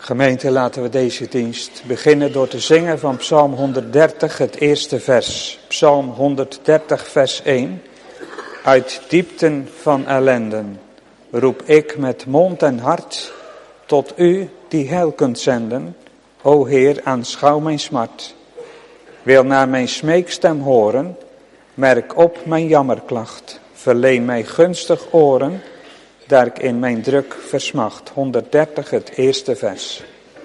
Gemeente, laten we deze dienst beginnen door te zingen van Psalm 130, het eerste vers. Psalm 130, vers 1. Uit diepten van ellenden roep ik met mond en hart tot u die heil kunt zenden. O Heer, aanschouw mijn smart. Wil naar mijn smeekstem horen, merk op mijn jammerklacht. Verleen mij gunstig oren, daar ik in mijn druk versmacht. 130, het eerste vers.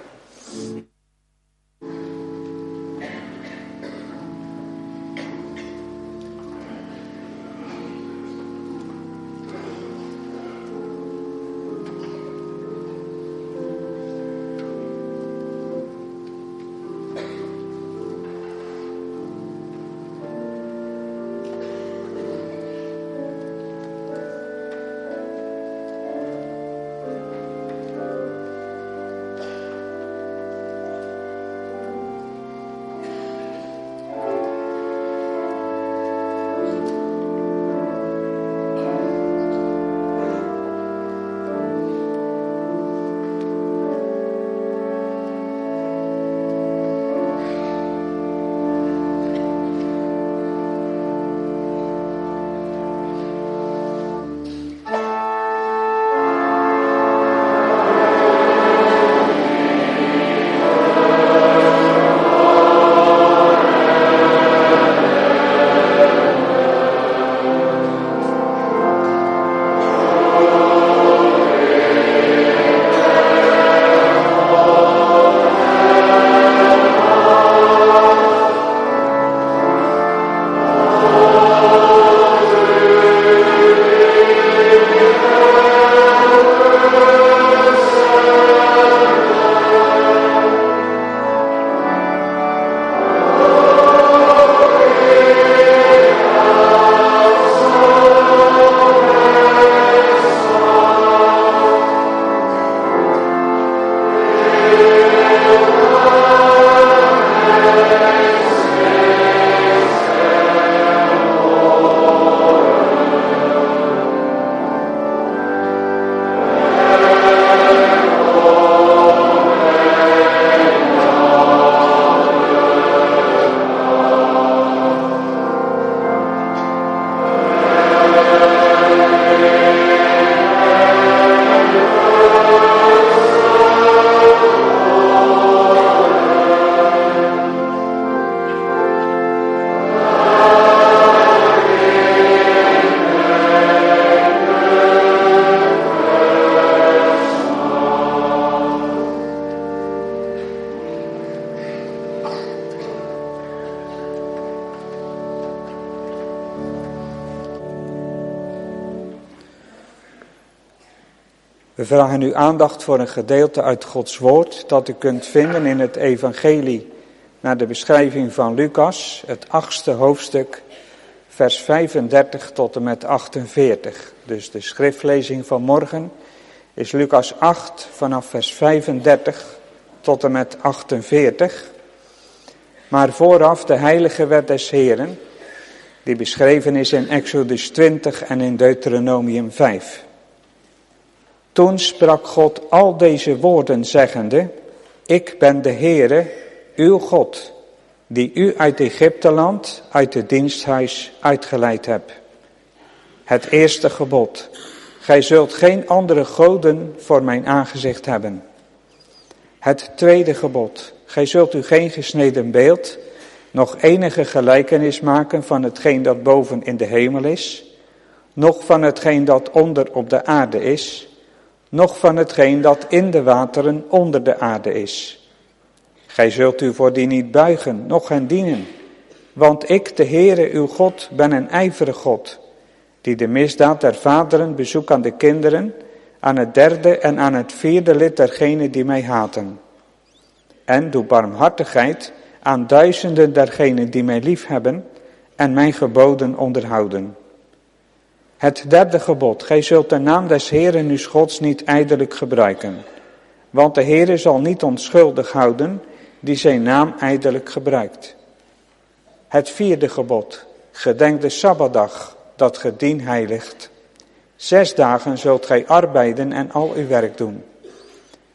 We vragen uw aandacht voor een gedeelte uit Gods woord dat u kunt vinden in het evangelie naar de beschrijving van Lucas, het 8e hoofdstuk, vers 35 tot en met 48. Dus de schriftlezing van morgen is Lucas 8 vanaf vers 35 tot en met 48. Maar vooraf de heilige wet des Heren, die beschreven is in Exodus 20 en in Deuteronomium 5. Toen sprak God al deze woorden zeggende, ik ben de Heere, uw God, die u uit Egypteland, uit het diensthuis uitgeleid heb. Het eerste gebod, gij zult geen andere goden voor mijn aangezicht hebben. Het tweede gebod, gij zult u geen gesneden beeld, nog enige gelijkenis maken van hetgeen dat boven in de hemel is, noch van hetgeen dat onder op de aarde is, noch van hetgeen dat in de wateren onder de aarde is. Gij zult u voor die niet buigen, noch hen dienen, want ik, de Heere uw God, ben een ijverig God, die de misdaad der vaderen bezoekt aan de kinderen, aan het derde en aan het vierde lid dergenen die mij haten. En doe barmhartigheid aan duizenden dergenen die mij liefhebben en mijn geboden onderhouden. Het derde gebod, gij zult de naam des Heeren uws Gods niet ijdelijk gebruiken, want de Heere zal niet onschuldig houden die zijn naam ijdelijk gebruikt. Het vierde gebod, gedenk de Sabbatdag, dat ge dien heiligt. 6 dagen zult gij arbeiden en al uw werk doen.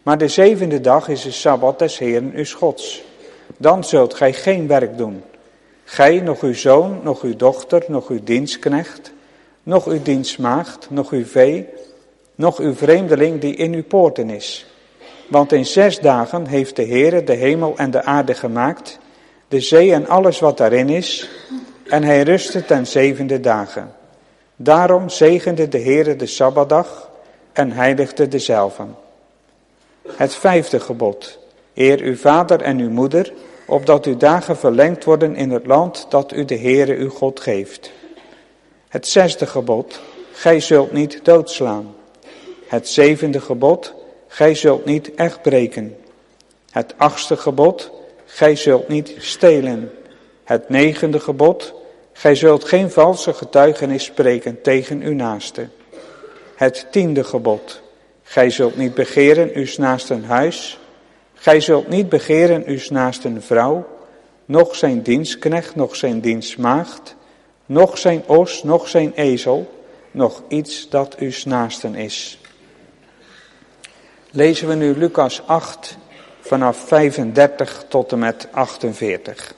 Maar de zevende dag is de Sabbat des Heeren uws Gods. Dan zult gij geen werk doen. Gij, nog uw zoon, nog uw dochter, nog uw dienstknecht, nog uw dienstmaagd, nog uw vee, nog uw vreemdeling die in uw poorten is. Want in 6 dagen heeft de Heere de hemel en de aarde gemaakt, de zee en alles wat daarin is, en hij rustte ten 7e dagen. Daarom zegende de Heere de Sabbatdag en heiligde dezelve. Het 5e gebod. Eer uw vader en uw moeder, opdat uw dagen verlengd worden in het land dat u de Heere uw God geeft. Het 6e gebod. Gij zult niet doodslaan. Het 7e gebod. Gij zult niet echt breken. Het 8e gebod. Gij zult niet stelen. Het 9e gebod. Gij zult geen valse getuigenis spreken tegen uw naaste. Het 10e gebod. Gij zult niet begeren uws naasten huis. Gij zult niet begeren uws naasten vrouw, noch zijn dienstknecht, noch zijn dienstmaagd, noch zijn os, noch zijn ezel, noch iets dat uws naasten is. Lezen we nu Lucas 8 vanaf 35 tot en met 48.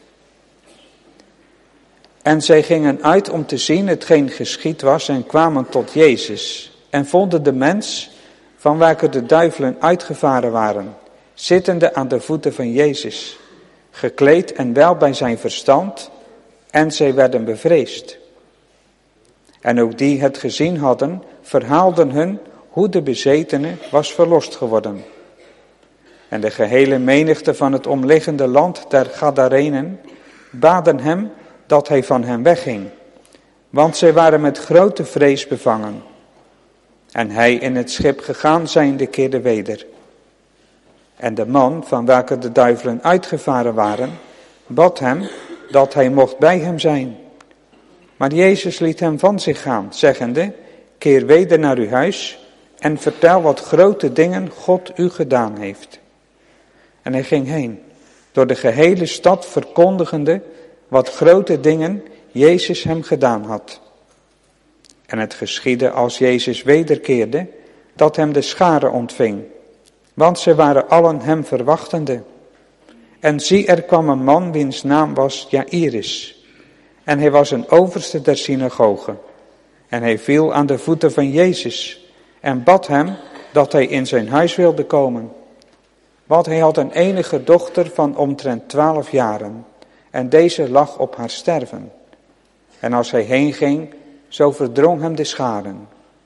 En zij gingen uit om te zien hetgeen geschied was en kwamen tot Jezus en vonden de mens van welke de duivelen uitgevaren waren, zittende aan de voeten van Jezus, gekleed en wel bij zijn verstand, en zij werden bevreesd. En ook die het gezien hadden, verhaalden hun hoe de bezetene was verlost geworden. En de gehele menigte van het omliggende land der Gadarenen baden hem dat hij van hen wegging, want zij waren met grote vrees bevangen. En hij in het schip gegaan zijnde keerde weder. En de man, van welke de duivelen uitgevaren waren, bad hem dat hij mocht bij hem zijn. Maar Jezus liet hem van zich gaan, zeggende, keer weder naar uw huis en vertel wat grote dingen God u gedaan heeft. En hij ging heen, door de gehele stad verkondigende wat grote dingen Jezus hem gedaan had. En het geschiedde als Jezus wederkeerde, dat hem de schare ontving, want ze waren allen hem verwachtende. En zie, er kwam een man wiens naam was Jairus, en hij was een overste der synagoge. En hij viel aan de voeten van Jezus en bad hem dat hij in zijn huis wilde komen. Want hij had een enige dochter van omtrent 12 jaren, en deze lag op haar sterven. En als hij heen ging, zo verdrong hem de scharen.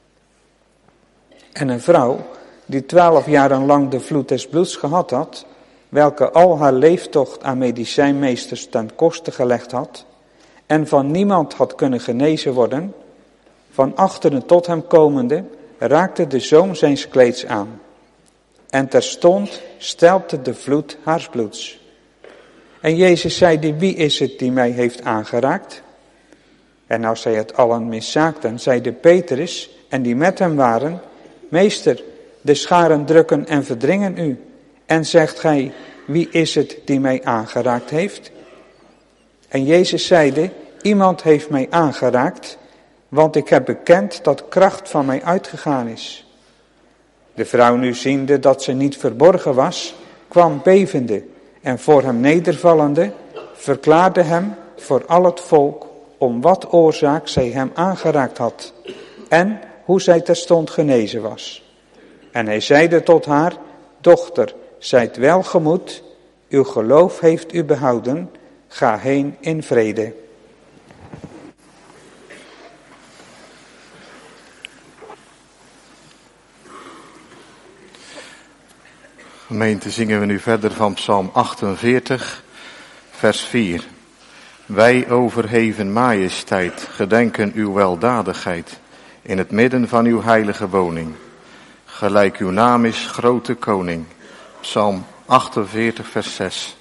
En een vrouw, die 12 jaren lang de vloed des bloeds gehad had, welke al haar leeftocht aan medicijnmeesters ten koste gelegd had, en van niemand had kunnen genezen worden, van achteren tot hem komende, raakte de zoom zijns kleeds aan. En terstond stelpte de vloed haars bloeds. En Jezus zeide, wie is het die mij heeft aangeraakt? En als zij het allen miszaakten, zeide Petrus en die met hem waren, meester, de scharen drukken en verdringen u. En zegt gij, wie is het die mij aangeraakt heeft? En Jezus zeide, iemand heeft mij aangeraakt, want ik heb bekend dat kracht van mij uitgegaan is. De vrouw nu ziende dat ze niet verborgen was, kwam bevende en voor hem nedervallende, verklaarde hem voor al het volk om wat oorzaak zij hem aangeraakt had en hoe zij terstond genezen was. En hij zeide tot haar, dochter, zijt welgemoed, uw geloof heeft u behouden, ga heen in vrede. Gemeente, zingen we nu verder van Psalm 48, vers 4. Wij, o verheven majesteit, gedenken uw weldadigheid in het midden van uw heilige woning. Gelijk uw naam is, grote koning. Psalm 48, vers 6.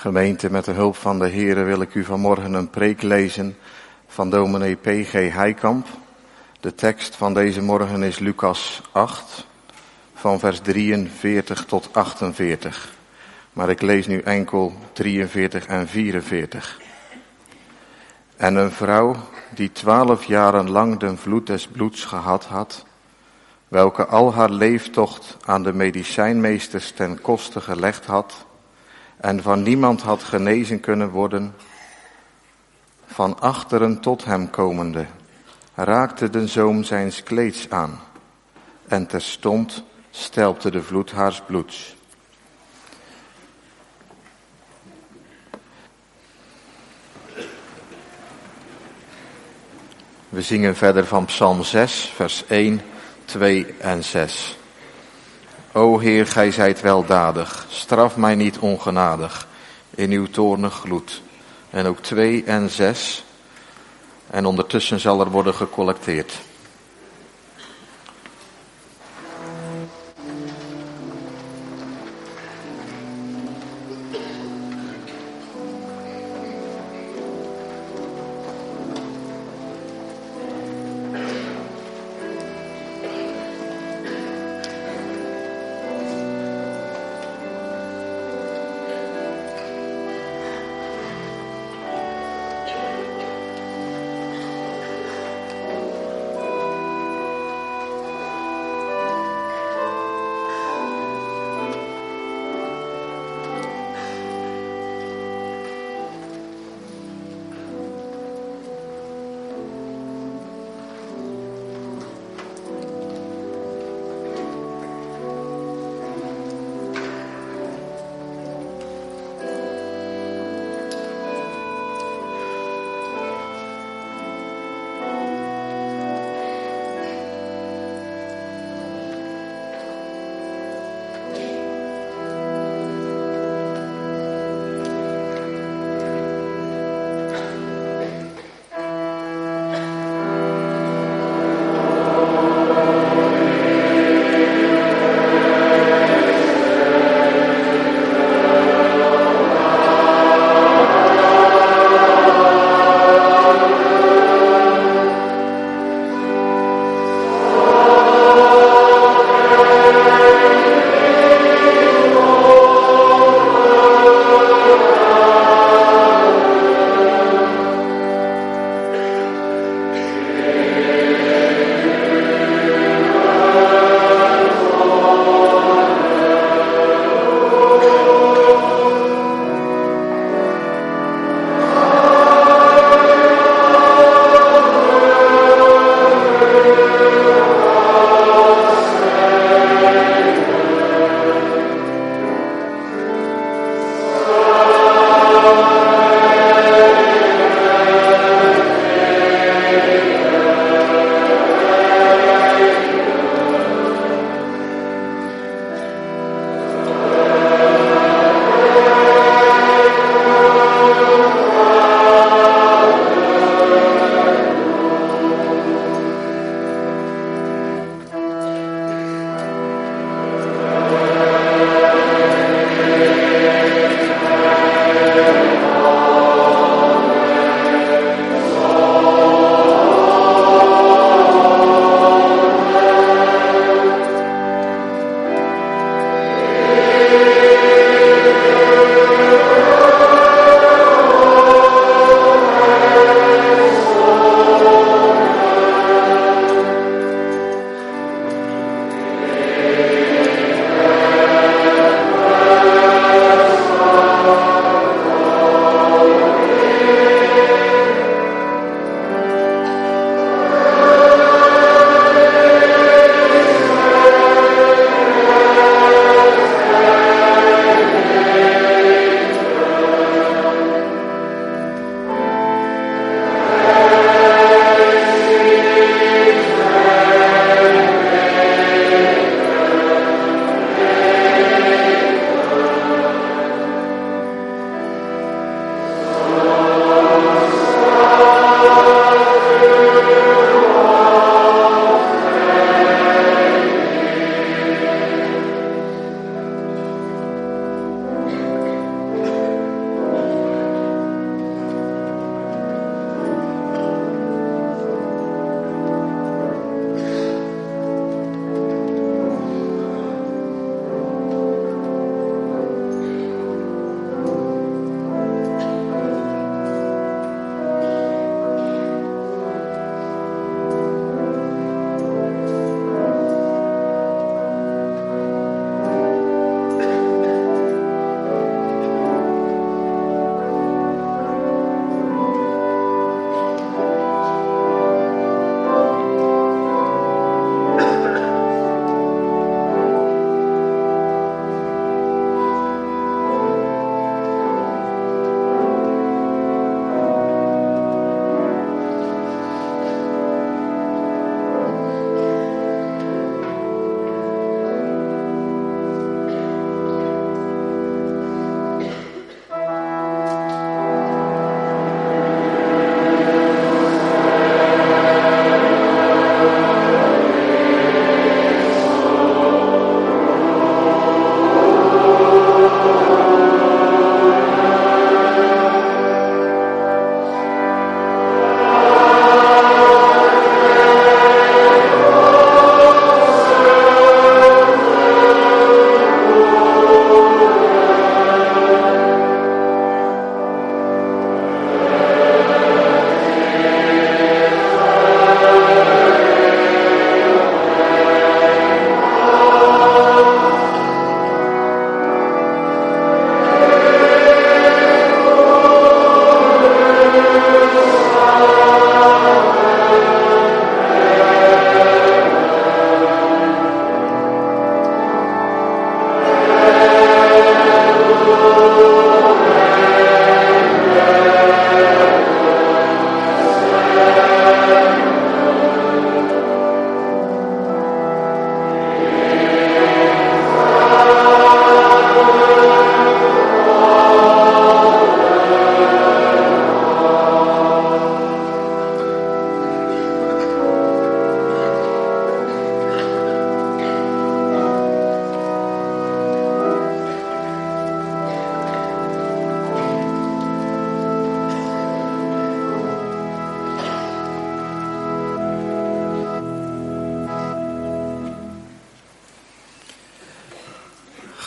Gemeente, met de hulp van de Heere wil ik u vanmorgen een preek lezen van dominee P.G. Heikamp. De tekst van deze morgen is Lucas 8, van vers 43 tot 48. Maar ik lees nu enkel 43 en 44. En een vrouw die 12 jaren lang de vloed des bloeds gehad had, welke al haar leeftocht aan de medicijnmeesters ten koste gelegd had, en van niemand had genezen kunnen worden, van achteren tot hem komende, raakte de zoom zijns kleeds aan, en terstond stelpte de vloed haars bloeds. We zingen verder van Psalm 6, vers 1, 2 en 6. O Heer, gij zijt weldadig, straf mij niet ongenadig in uw toornig gloed. En ook 2 en 6. En ondertussen zal er worden gecollecteerd.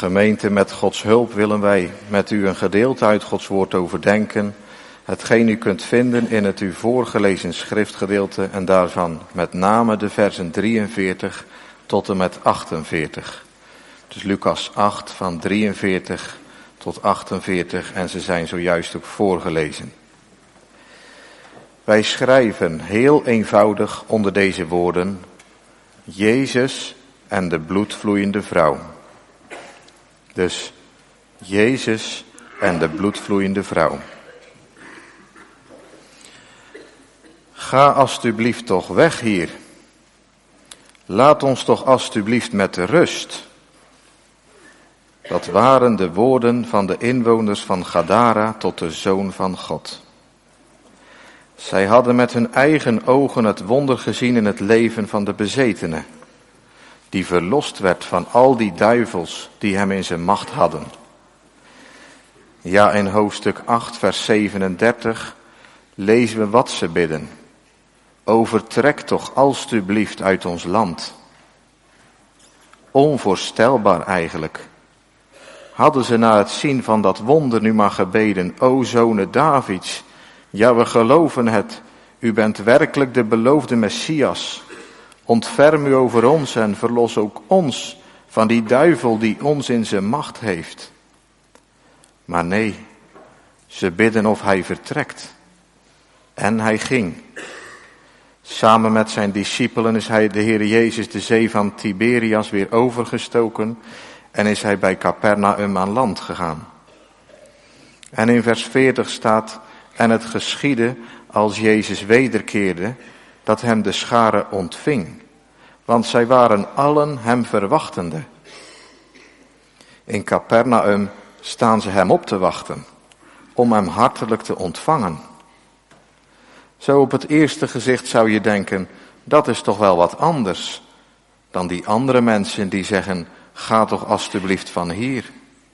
Gemeente, met Gods hulp willen wij met u een gedeelte uit Gods woord overdenken. Hetgeen u kunt vinden in het u voorgelezen schriftgedeelte en daarvan met name de versen 43 tot en met 48. Dus Lucas 8 van 43 tot 48 en ze zijn zojuist ook voorgelezen. Wij schrijven heel eenvoudig onder deze woorden: Jezus en de bloedvloeiende vrouw. Dus Jezus en de bloedvloeiende vrouw. Ga alstublieft toch weg hier. Laat ons toch alstublieft met rust. Dat waren de woorden van de inwoners van Gadara tot de Zoon van God. Zij hadden met hun eigen ogen het wonder gezien in het leven van de bezetene, die verlost werd van al die duivels die hem in zijn macht hadden. Ja, in hoofdstuk 8 vers 37 lezen we wat ze bidden. Overtrek toch alstublieft uit ons land. Onvoorstelbaar eigenlijk. Hadden ze na het zien van dat wonder nu maar gebeden: O zonen Davids, ja, we geloven het, u bent werkelijk de beloofde Messias. Ontferm u over ons en verlos ook ons van die duivel die ons in zijn macht heeft. Maar nee, ze bidden of hij vertrekt. En hij ging. Samen met zijn discipelen is hij, de Heer Jezus, de zee van Tiberias weer overgestoken en is hij bij Capernaum aan land gegaan. En in vers 40 staat: en het geschiedde als Jezus wederkeerde, dat hem de schare ontving, want zij waren allen hem verwachtende. In Capernaum staan ze hem op te wachten, om hem hartelijk te ontvangen. Zo op het eerste gezicht zou je denken, dat is toch wel wat anders dan die andere mensen die zeggen: ga toch alstublieft van hier.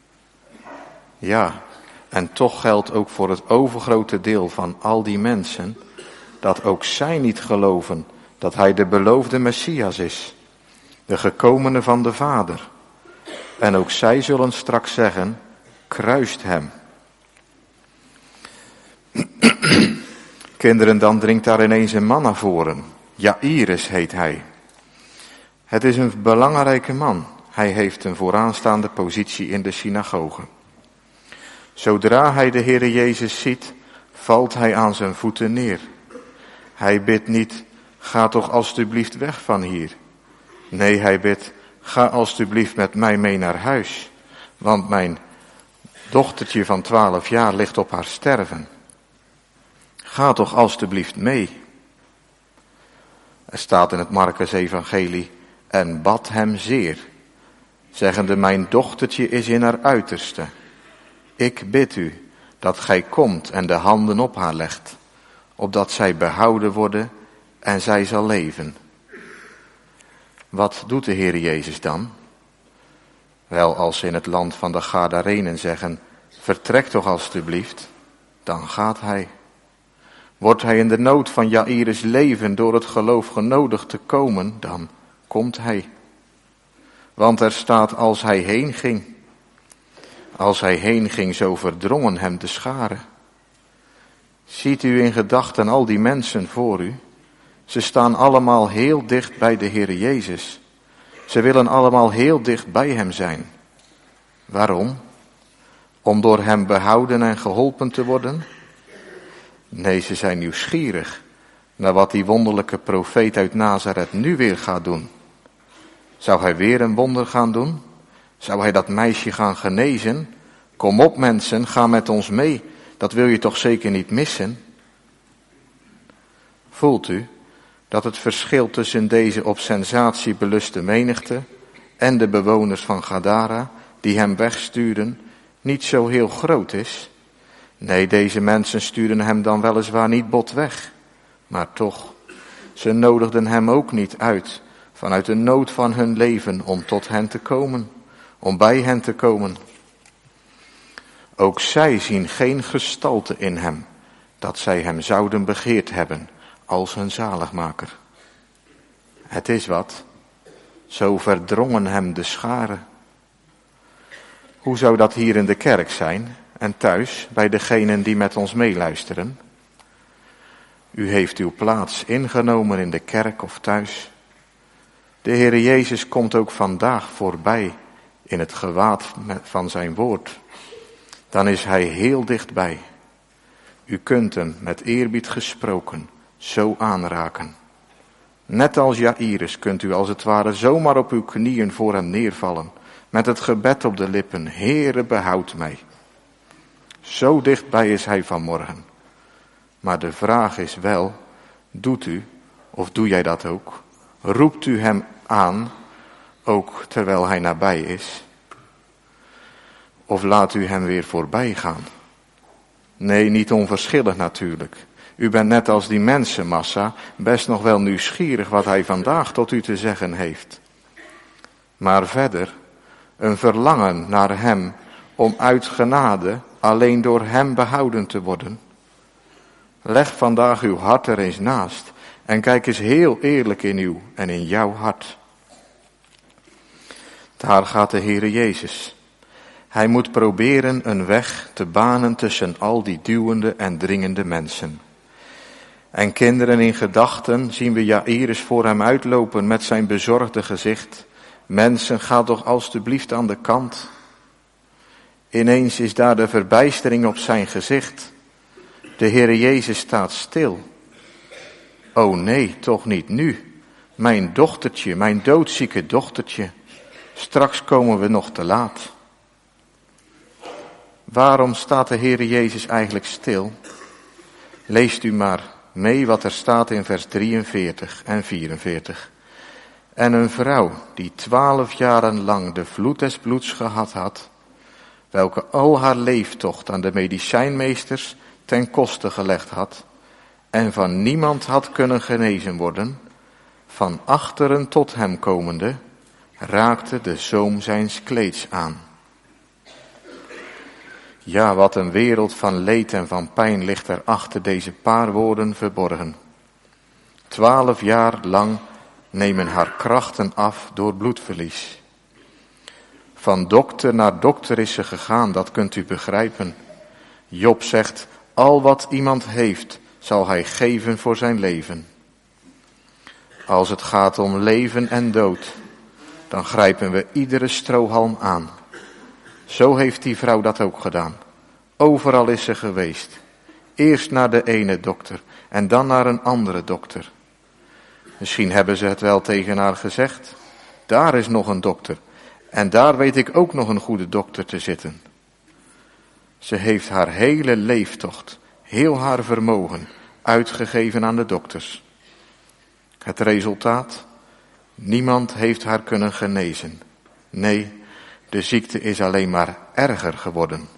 Ja, en toch geldt ook voor het overgrote deel van al die mensen dat ook zij niet geloven dat hij de beloofde Messias is, de gekomene van de Vader. En ook zij zullen straks zeggen: kruist hem. Kinderen, dan dringt daar ineens een man naar voren. Jairus heet hij. Het is een belangrijke man. Hij heeft een vooraanstaande positie in de synagoge. Zodra hij de Heere Jezus ziet, valt hij aan zijn voeten neer. Hij bidt niet: ga toch alstublieft weg van hier. Nee, hij bidt: ga alstublieft met mij mee naar huis, want mijn dochtertje van 12 jaar ligt op haar sterven. Ga toch alstublieft mee. Er staat in het Markus-evangelie: en bad hem zeer, zeggende: mijn dochtertje is in haar uiterste. Ik bid u dat gij komt en de handen op haar legt, opdat zij behouden worden en zij zal leven. Wat doet de Heer Jezus dan? Wel, als ze in het land van de Gadarenen zeggen: vertrek toch alstublieft, dan gaat hij. Wordt hij in de nood van Jairus' leven door het geloof genodigd te komen, dan komt hij. Want er staat: als hij heen ging. Als hij heen ging, zo verdrongen hem de scharen. Ziet u in gedachten al die mensen voor u? Ze staan allemaal heel dicht bij de Heer Jezus. Ze willen allemaal heel dicht bij hem zijn. Waarom? Om door hem behouden en geholpen te worden? Nee, ze zijn nieuwsgierig naar wat die wonderlijke profeet uit Nazareth nu weer gaat doen. Zou hij weer een wonder gaan doen? Zou hij dat meisje gaan genezen? Kom op mensen, ga met ons mee. Dat wil je toch zeker niet missen? Voelt u dat het verschil tussen deze op sensatie beluste menigte en de bewoners van Gadara die hem wegstuurden niet zo heel groot is? Nee, deze mensen stuurden hem dan weliswaar niet bot weg, maar toch, ze nodigden hem ook niet uit vanuit de nood van hun leven om tot hen te komen, om bij hen te komen. Ook zij zien geen gestalte in hem, dat zij hem zouden begeerd hebben als hun zaligmaker. Het is wat, zo verdrongen hem de scharen. Hoe zou dat hier in de kerk zijn en thuis bij degenen die met ons meeluisteren? U heeft uw plaats ingenomen in de kerk of thuis. De Heere Jezus komt ook vandaag voorbij in het gewaad van zijn woord. Dan is hij heel dichtbij. U kunt hem met eerbied gesproken zo aanraken. Net als Jairus kunt u als het ware zomaar op uw knieën voor hem neervallen. Met het gebed op de lippen, Heere, behoud mij. Zo dichtbij is hij vanmorgen. Maar de vraag is wel, doet u, of doe jij dat ook? Roept u hem aan, ook terwijl hij nabij is? Of laat u hem weer voorbij gaan? Nee, niet onverschillig natuurlijk. U bent net als die mensenmassa best nog wel nieuwsgierig wat hij vandaag tot u te zeggen heeft. Maar verder, een verlangen naar hem om uit genade alleen door hem behouden te worden. Leg vandaag uw hart er eens naast en kijk eens heel eerlijk in uw en in jouw hart. Daar gaat de Heere Jezus. Hij moet proberen een weg te banen tussen al die duwende en dringende mensen. En kinderen in gedachten zien we Jairus voor hem uitlopen met zijn bezorgde gezicht. Mensen, ga toch alstublieft aan de kant. Ineens is daar de verbijstering op zijn gezicht. De Heere Jezus staat stil. O nee, toch niet nu. Mijn dochtertje, mijn doodzieke dochtertje. Straks komen we nog te laat. Waarom staat de Heere Jezus eigenlijk stil? Leest u maar mee wat er staat in vers 43 en 44. En een vrouw die 12 jaren lang de vloed des bloeds gehad had, welke al haar leeftocht aan de medicijnmeesters ten koste gelegd had, en van niemand had kunnen genezen worden, van achteren tot hem komende, raakte de zoom zijns kleeds aan. Ja, wat een wereld van leed en van pijn ligt er achter deze paar woorden verborgen. 12 jaar lang nemen haar krachten af door bloedverlies. Van dokter naar dokter is ze gegaan, dat kunt u begrijpen. Job zegt, al wat iemand heeft, zal hij geven voor zijn leven. Als het gaat om leven en dood, dan grijpen we iedere strohalm aan. Zo heeft die vrouw dat ook gedaan. Overal is ze geweest. Eerst naar de ene dokter en dan naar een andere dokter. Misschien hebben ze het wel tegen haar gezegd. Daar is nog een dokter. En daar weet ik ook nog een goede dokter te zitten. Ze heeft haar hele leeftocht, heel haar vermogen, uitgegeven aan de dokters. Het resultaat? Niemand heeft haar kunnen genezen. Nee, de ziekte is alleen maar erger geworden.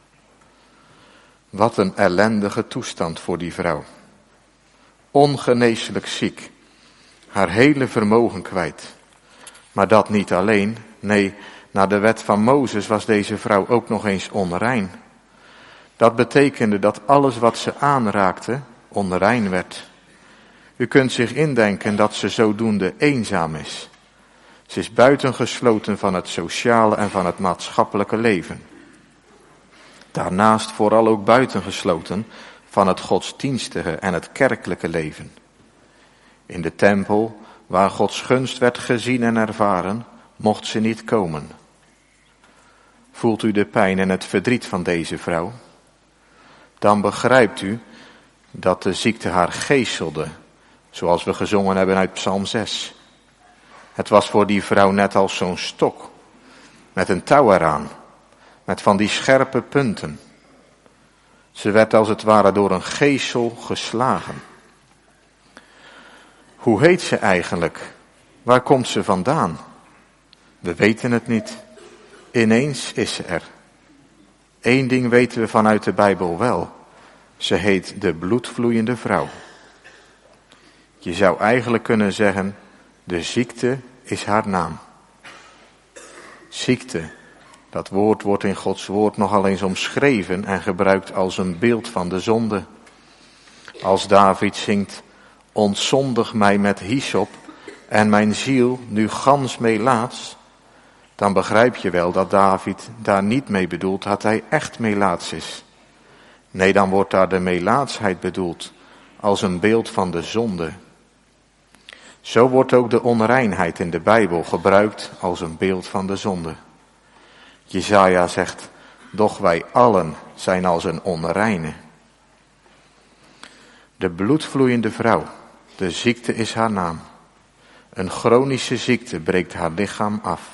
Wat een ellendige toestand voor die vrouw. Ongeneeslijk ziek. Haar hele vermogen kwijt. Maar dat niet alleen. Nee, naar de wet van Mozes was deze vrouw ook nog eens onrein. Dat betekende dat alles wat ze aanraakte onrein werd. U kunt zich indenken dat ze zodoende eenzaam is. Ze is buitengesloten van het sociale en van het maatschappelijke leven. Daarnaast vooral ook buitengesloten van het godsdienstige en het kerkelijke leven. In de tempel, waar Gods gunst werd gezien en ervaren, mocht ze niet komen. Voelt u de pijn en het verdriet van deze vrouw? Dan begrijpt u dat de ziekte haar geeselde, zoals we gezongen hebben uit Psalm 6. Het was voor die vrouw net als zo'n stok, met een touw eraan, met van die scherpe punten. Ze werd als het ware door een geesel geslagen. Hoe heet ze eigenlijk? Waar komt ze vandaan? We weten het niet. Ineens is ze er. Eén ding weten we vanuit de Bijbel wel. Ze heet de bloedvloeiende vrouw. Je zou eigenlijk kunnen zeggen, de ziekte is haar naam. Ziekte, dat woord wordt in Gods woord nogal eens omschreven en gebruikt als een beeld van de zonde. Als David zingt, ontzondig mij met hyssop en mijn ziel nu gans meelaats, dan begrijp je wel dat David daar niet mee bedoelt dat hij echt melaats is. Nee, dan wordt daar de melaatsheid bedoeld als een beeld van de zonde. Zo wordt ook de onreinheid in de Bijbel gebruikt als een beeld van de zonde. Jesaja zegt, doch wij allen zijn als een onreine. De bloedvloeiende vrouw, de ziekte is haar naam. Een chronische ziekte breekt haar lichaam af.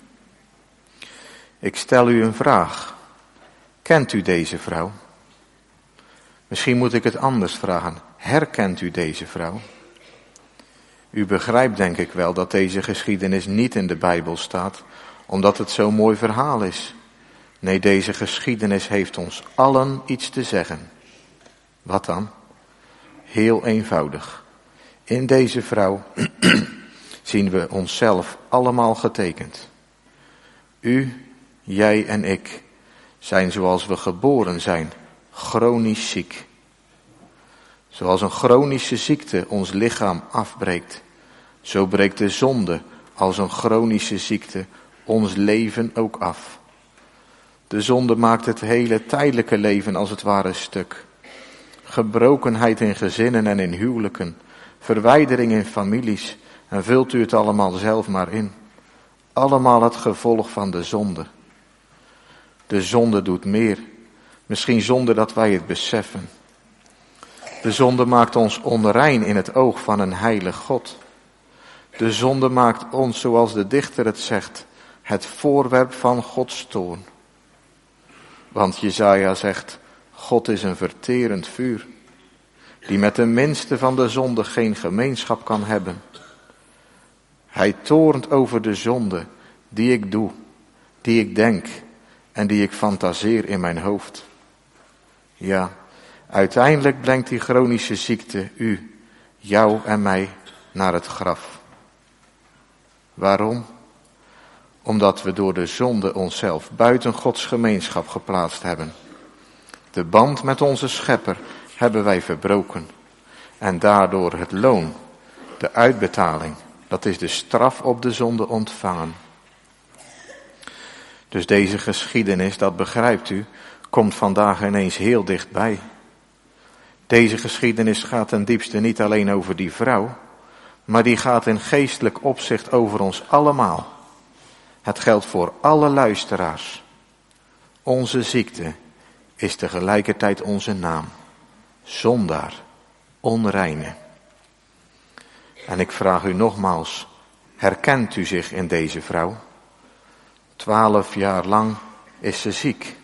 Ik stel u een vraag. Kent u deze vrouw? Misschien moet ik het anders vragen. Herkent u deze vrouw? U begrijpt denk ik wel dat deze geschiedenis niet in de Bijbel staat, omdat het zo'n mooi verhaal is. Nee, deze geschiedenis heeft ons allen iets te zeggen. Wat dan? Heel eenvoudig. In deze vrouw zien we onszelf allemaal getekend. U, jij en ik zijn zoals we geboren zijn, chronisch ziek. Zoals een chronische ziekte ons lichaam afbreekt, zo breekt de zonde als een chronische ziekte ons leven ook af. De zonde maakt het hele tijdelijke leven als het ware stuk. Gebrokenheid in gezinnen en in huwelijken, verwijdering in families, en vult u het allemaal zelf maar in. Allemaal het gevolg van de zonde. De zonde doet meer, misschien zonder dat wij het beseffen. De zonde maakt ons onrein in het oog van een heilig God. De zonde maakt ons, zoals de dichter het zegt, het voorwerp van Gods toorn. Want Jesaja zegt, God is een verterend vuur, die met de minste van de zonde geen gemeenschap kan hebben. Hij toornt over de zonde die ik doe, die ik denk en die ik fantaseer in mijn hoofd. Ja, uiteindelijk brengt die chronische ziekte u, jou en mij naar het graf. Waarom? Omdat we door de zonde onszelf buiten Gods gemeenschap geplaatst hebben. De band met onze schepper hebben wij verbroken. En daardoor het loon, de uitbetaling, dat is de straf op de zonde ontvangen. Dus deze geschiedenis, dat begrijpt u, komt vandaag ineens heel dichtbij. Deze geschiedenis gaat ten diepste niet alleen over die vrouw, maar die gaat in geestelijk opzicht over ons allemaal. Het geldt voor alle luisteraars. Onze ziekte is tegelijkertijd onze naam. Zondaar, onreine. En ik vraag u nogmaals, herkent u zich in deze vrouw? 12 jaar lang is ze ziek.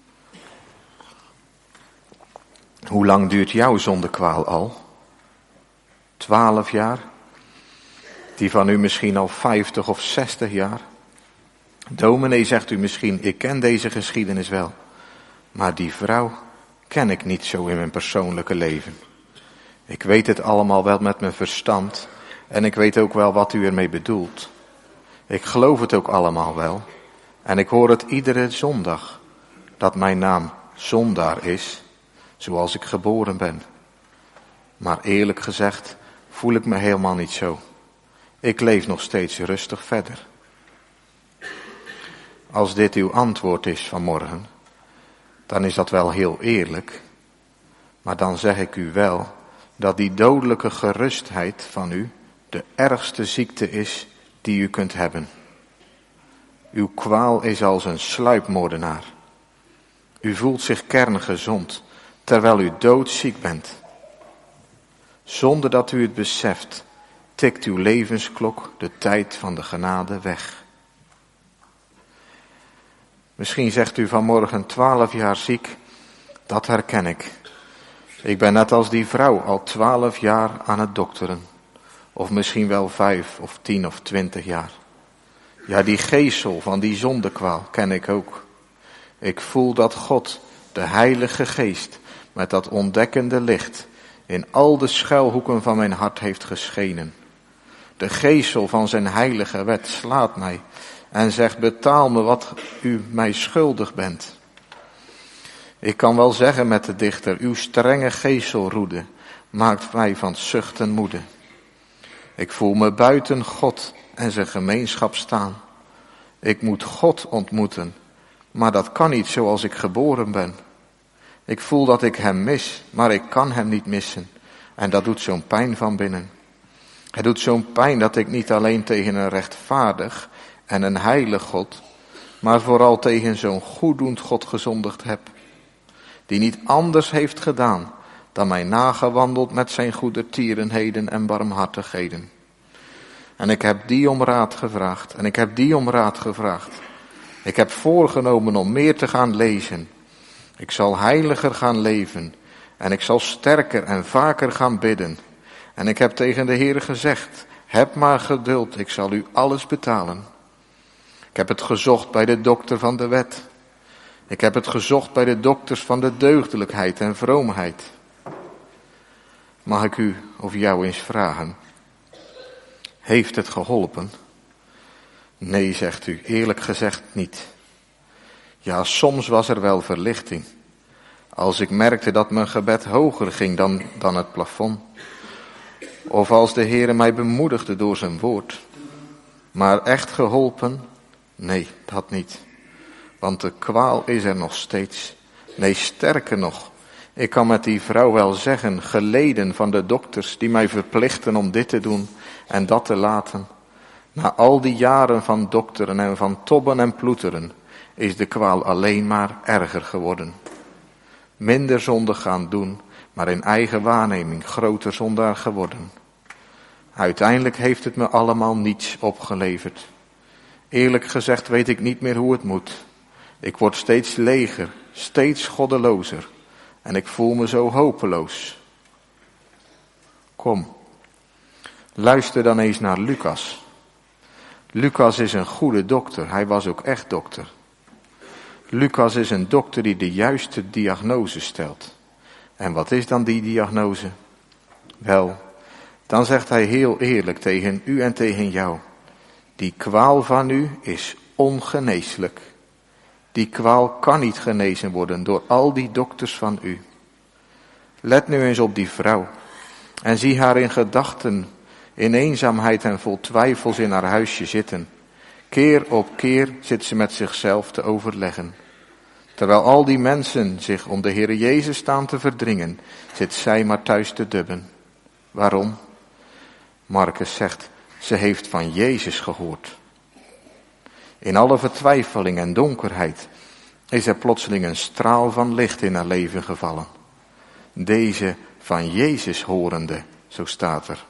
Hoe lang duurt jouw zondekwaal al? 12 jaar? Die van u misschien al 50 of 60 jaar? Dominee, zegt u misschien, ik ken deze geschiedenis wel. Maar die vrouw ken ik niet zo in mijn persoonlijke leven. Ik weet het allemaal wel met mijn verstand. En ik weet ook wel wat u ermee bedoelt. Ik geloof het ook allemaal wel. En ik hoor het iedere zondag. Dat mijn naam zondaar is. Zoals ik geboren ben. Maar eerlijk gezegd voel ik me helemaal niet zo. Ik leef nog steeds rustig verder. Als dit uw antwoord is vanmorgen, dan is dat wel heel eerlijk. Maar dan zeg ik u wel dat die dodelijke gerustheid van u de ergste ziekte is die u kunt hebben. Uw kwaal is als een sluipmoordenaar. U voelt zich kerngezond, terwijl u doodziek bent. Zonder dat u het beseft, tikt uw levensklok de tijd van de genade weg. Misschien zegt u vanmorgen 12 jaar ziek, dat herken ik. Ik ben net als die vrouw al 12 jaar aan het dokteren. Of misschien wel 5 of 10 of 20 jaar. Ja, die geesel van die zondekwaal ken ik ook. Ik voel dat God, de Heilige Geest, met dat ontdekkende licht in al de schuilhoeken van mijn hart heeft geschenen. De geesel van zijn heilige wet slaat mij en zegt, betaal me wat u mij schuldig bent. Ik kan wel zeggen met de dichter, uw strenge geeselroede maakt mij van zuchten moede. Ik voel me buiten God en zijn gemeenschap staan. Ik moet God ontmoeten, maar dat kan niet zoals ik geboren ben. Ik voel dat ik hem mis, maar ik kan hem niet missen. En dat doet zo'n pijn van binnen. Het doet zo'n pijn dat ik niet alleen tegen een rechtvaardig en een heilig God, maar vooral tegen zo'n goeddoend God gezondigd heb. Die niet anders heeft gedaan dan mij nagewandeld met zijn goedertierenheden en barmhartigheden. En ik heb die om raad gevraagd en ik heb die om raad gevraagd. Ik heb voorgenomen om meer te gaan lezen. Ik zal heiliger gaan leven en ik zal sterker en vaker gaan bidden. En ik heb tegen de Heer gezegd, heb maar geduld, ik zal u alles betalen. Ik heb het gezocht bij de dokter van de wet. Ik heb het gezocht bij de dokters van de deugdelijkheid en vroomheid. Mag ik u of jou eens vragen, heeft het geholpen? Nee, zegt u, eerlijk gezegd niet. Ja, soms was er wel verlichting. Als ik merkte dat mijn gebed hoger ging dan het plafond. Of als de Heere mij bemoedigde door zijn woord. Maar echt geholpen? Nee, dat niet. Want de kwaal is er nog steeds. Nee, sterker nog. Ik kan met die vrouw wel zeggen, geleden van de dokters die mij verplichten om dit te doen en dat te laten. Na al die jaren van dokteren en van tobben en ploeteren is de kwaal alleen maar erger geworden. Minder zonde gaan doen, maar in eigen waarneming groter zondaar geworden. Uiteindelijk heeft het me allemaal niets opgeleverd. Eerlijk gezegd weet ik niet meer hoe het moet. Ik word steeds leger, steeds goddelozer. En ik voel me zo hopeloos. Kom, luister dan eens naar Lucas. Lucas is een goede dokter, hij was ook echt dokter. Lucas is een dokter die de juiste diagnose stelt. En wat is dan die diagnose? Wel, dan zegt hij heel eerlijk tegen u en tegen jou. Die kwaal van u is ongeneeslijk. Die kwaal kan niet genezen worden door al die dokters van u. Let nu eens op die vrouw. En zie haar in gedachten, in eenzaamheid en vol twijfels in haar huisje zitten. Keer op keer zit ze met zichzelf te overleggen. Terwijl al die mensen zich om de Heere Jezus staan te verdringen, zit zij maar thuis te dubben. Waarom? Marcus zegt, ze heeft van Jezus gehoord. In alle vertwijfeling en donkerheid is er plotseling een straal van licht in haar leven gevallen. Deze van Jezus horende, zo staat er.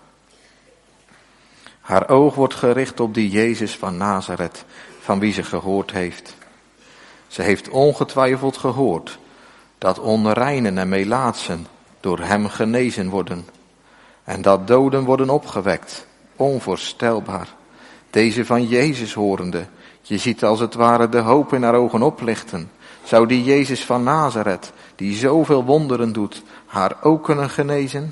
Haar oog wordt gericht op die Jezus van Nazareth, van wie ze gehoord heeft. Ze heeft ongetwijfeld gehoord dat onreinen en melaatsen door hem genezen worden. En dat doden worden opgewekt, onvoorstelbaar. Deze van Jezus horende, je ziet als het ware de hoop in haar ogen oplichten. Zou die Jezus van Nazareth, die zoveel wonderen doet, haar ook kunnen genezen?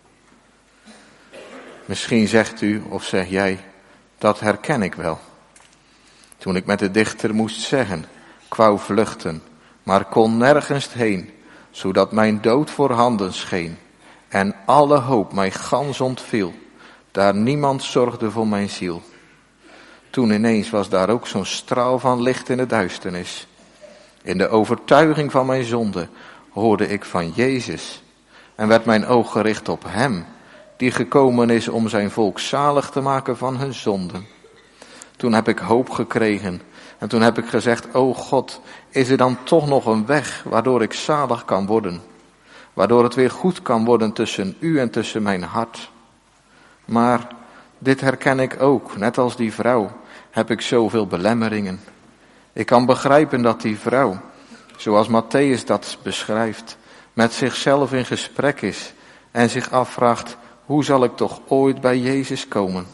Misschien zegt u of zeg jij, dat herken ik wel. Toen ik met de dichter moest zeggen, ik wou vluchten, maar kon nergens heen, zodat mijn dood voorhanden scheen. En alle hoop mij gans ontviel, daar niemand zorgde voor mijn ziel. Toen ineens was daar ook zo'n straal van licht in de duisternis. In de overtuiging van mijn zonde hoorde ik van Jezus en werd mijn oog gericht op hem, die gekomen is om zijn volk zalig te maken van hun zonden. Toen heb ik hoop gekregen en toen heb ik gezegd, o God, is er dan toch nog een weg waardoor ik zalig kan worden? Waardoor het weer goed kan worden tussen u en tussen mijn hart. Maar dit herken ik ook, net als die vrouw, heb ik zoveel belemmeringen. Ik kan begrijpen dat die vrouw, zoals Matthäus dat beschrijft, met zichzelf in gesprek is en zich afvraagt, hoe zal ik toch ooit bij Jezus komen?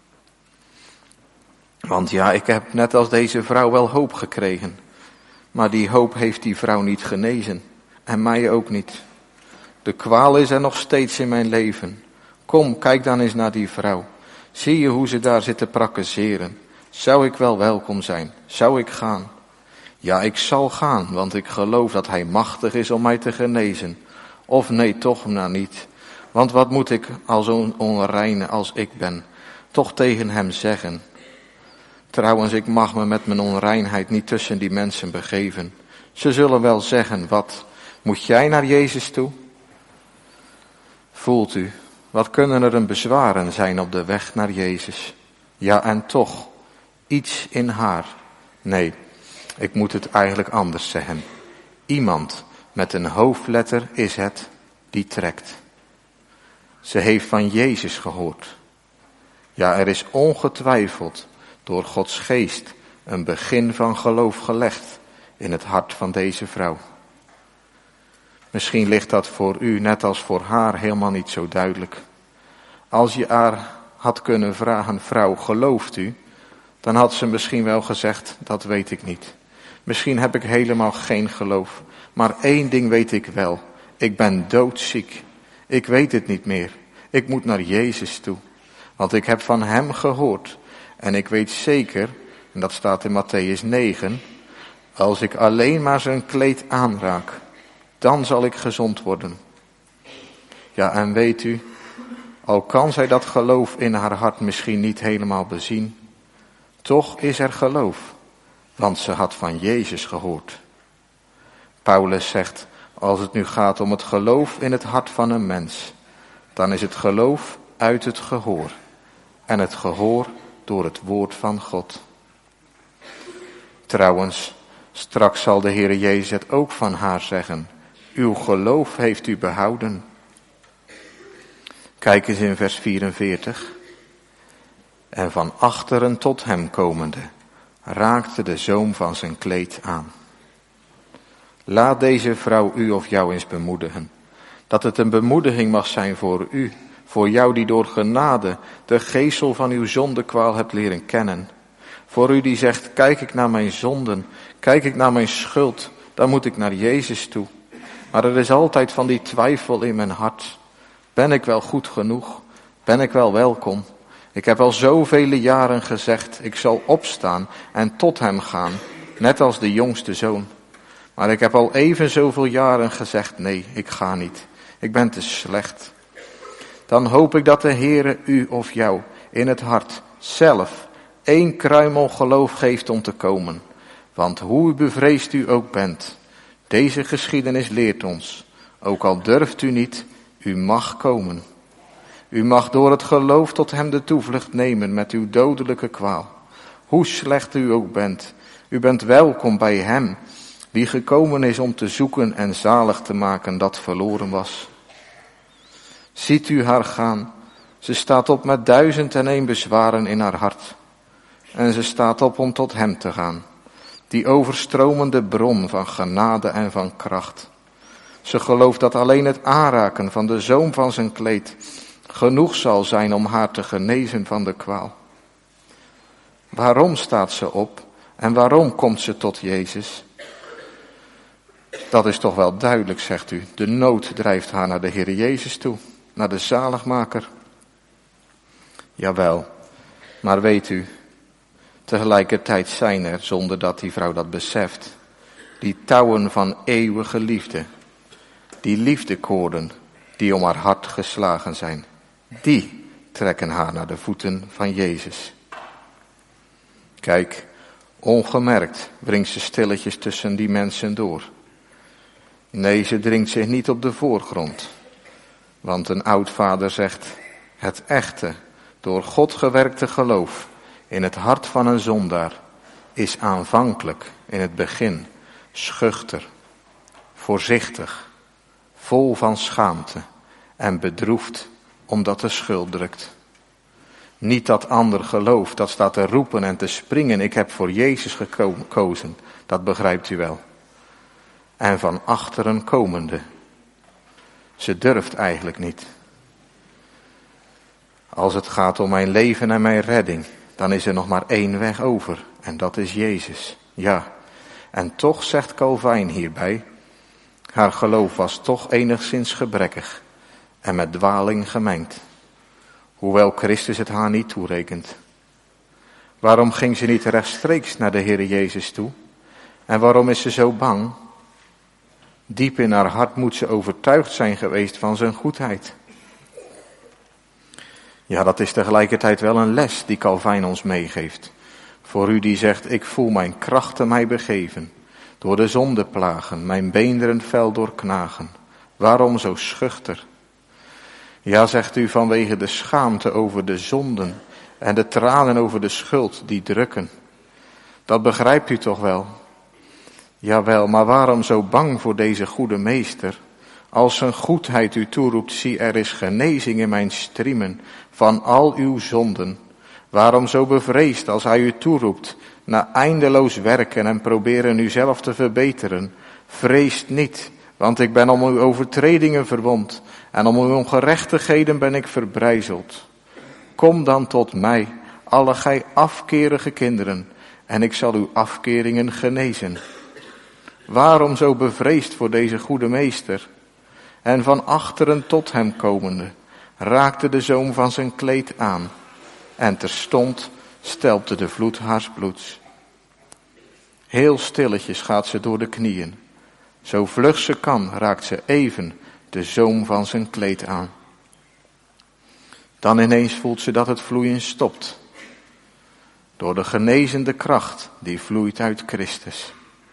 Want ja, ik heb net als deze vrouw wel hoop gekregen, maar die hoop heeft die vrouw niet genezen en mij ook niet. De kwaal is er nog steeds in mijn leven. Kom, kijk dan eens naar die vrouw. Zie je hoe ze daar zit te prakkezeren? Zou ik wel welkom zijn? Zou ik gaan? Ja, ik zal gaan, want ik geloof dat hij machtig is om mij te genezen. Of nee, toch nou niet. Want wat moet ik als zo'n onreine als ik ben toch tegen hem zeggen? Trouwens, ik mag me met mijn onreinheid niet tussen die mensen begeven. Ze zullen wel zeggen, wat, moet jij naar Jezus toe? Voelt u, wat kunnen er een bezwaren zijn op de weg naar Jezus? Ja, en toch, iets in haar. Nee, ik moet het eigenlijk anders zeggen. Iemand met een hoofdletter is het die trekt. Ze heeft van Jezus gehoord. Ja, er is ongetwijfeld door Gods geest een begin van geloof gelegd in het hart van deze vrouw. Misschien ligt dat voor u, net als voor haar, helemaal niet zo duidelijk. Als je haar had kunnen vragen, vrouw, gelooft u? Dan had ze misschien wel gezegd, dat weet ik niet. Misschien heb ik helemaal geen geloof. Maar één ding weet ik wel. Ik ben doodziek. Ik weet het niet meer. Ik moet naar Jezus toe. Want ik heb van hem gehoord. En ik weet zeker, en dat staat in Mattheüs 9, als ik alleen maar zijn kleed aanraak, dan zal ik gezond worden. Ja, en weet u, al kan zij dat geloof in haar hart misschien niet helemaal bezien, toch is er geloof, want ze had van Jezus gehoord. Paulus zegt, als het nu gaat om het geloof in het hart van een mens, dan is het geloof uit het gehoor en het gehoor door het woord van God. Trouwens, straks zal de Heere Jezus het ook van haar zeggen. Uw geloof heeft u behouden. Kijk eens in vers 44. En van achteren tot hem komende, raakte de zoom van zijn kleed aan. Laat deze vrouw u of jou eens bemoedigen. Dat het een bemoediging mag zijn voor u, voor jou die door genade de geesel van uw zondekwaal hebt leren kennen. Voor u die zegt, kijk ik naar mijn zonden, kijk ik naar mijn schuld, dan moet ik naar Jezus toe. Maar er is altijd van die twijfel in mijn hart. Ben ik wel goed genoeg? Ben ik wel welkom? Ik heb al zoveel jaren gezegd, ik zal opstaan en tot hem gaan, net als de jongste zoon. Maar ik heb al even zoveel jaren gezegd, nee, ik ga niet. Ik ben te slecht. Dan hoop ik dat de Heere u of jou in het hart zelf 1 kruimel geloof geeft om te komen. Want hoe bevreesd u ook bent, deze geschiedenis leert ons, ook al durft u niet, u mag komen. U mag door het geloof tot hem de toevlucht nemen met uw dodelijke kwaal. Hoe slecht u ook bent, u bent welkom bij hem, die gekomen is om te zoeken en zalig te maken dat verloren was. Ziet u haar gaan, ze staat op met 1001 bezwaren in haar hart. En ze staat op om tot hem te gaan, die overstromende bron van genade en van kracht. Ze gelooft dat alleen het aanraken van de zoom van zijn kleed genoeg zal zijn om haar te genezen van de kwaal. Waarom staat ze op en waarom komt ze tot Jezus? Dat is toch wel duidelijk, zegt u. De nood drijft haar naar de Heere Jezus toe, naar de zaligmaker. Jawel, maar weet u, tegelijkertijd zijn er, zonder dat die vrouw dat beseft, die touwen van eeuwige liefde, die liefdekoorden die om haar hart geslagen zijn, die trekken haar naar de voeten van Jezus. Kijk, ongemerkt brengt ze stilletjes tussen die mensen door. Nee, ze dringt zich niet op de voorgrond. Want een oudvader zegt, het echte, door God gewerkte geloof in het hart van een zondaar is aanvankelijk in het begin schuchter, voorzichtig, vol van schaamte en bedroefd omdat de schuld drukt. Niet dat ander geloof, dat staat te roepen en te springen, ik heb voor Jezus gekozen, dat begrijpt u wel. En van achteren komende. Ze durft eigenlijk niet. Als het gaat om mijn leven en mijn redding, dan is er nog maar 1 weg over. En dat is Jezus. Ja, en toch zegt Calvijn hierbij, haar geloof was toch enigszins gebrekkig en met dwaling gemengd. Hoewel Christus het haar niet toerekent. Waarom ging ze niet rechtstreeks naar de Heere Jezus toe? En waarom is ze zo bang? Diep in haar hart moet ze overtuigd zijn geweest van zijn goedheid. Ja, dat is tegelijkertijd wel een les die Calvijn ons meegeeft. Voor u die zegt, ik voel mijn krachten mij begeven, door de zondeplagen, mijn beenderen fel doorknagen. Waarom zo schuchter? Ja, zegt u, vanwege de schaamte over de zonden en de tranen over de schuld die drukken. Dat begrijpt u toch wel? Jawel, maar waarom zo bang voor deze goede meester? Als zijn goedheid u toeroept, zie er is genezing in mijn striemen van al uw zonden. Waarom zo bevreesd als hij u toeroept, na eindeloos werken en proberen u zelf te verbeteren? Vreest niet, want ik ben om uw overtredingen verwond en om uw ongerechtigheden ben ik verbrijzeld. Kom dan tot mij, alle gij afkerige kinderen, en ik zal uw afkeringen genezen. Waarom zo bevreesd voor deze goede meester? En van achteren tot hem komende, raakte de zoom van zijn kleed aan, en terstond stelpte de vloed haars bloeds. Heel stilletjes gaat ze door de knieën. Zo vlug ze kan, raakt ze even de zoom van zijn kleed aan. Dan ineens voelt ze dat het vloeien stopt. Door de genezende kracht die vloeit uit Christus.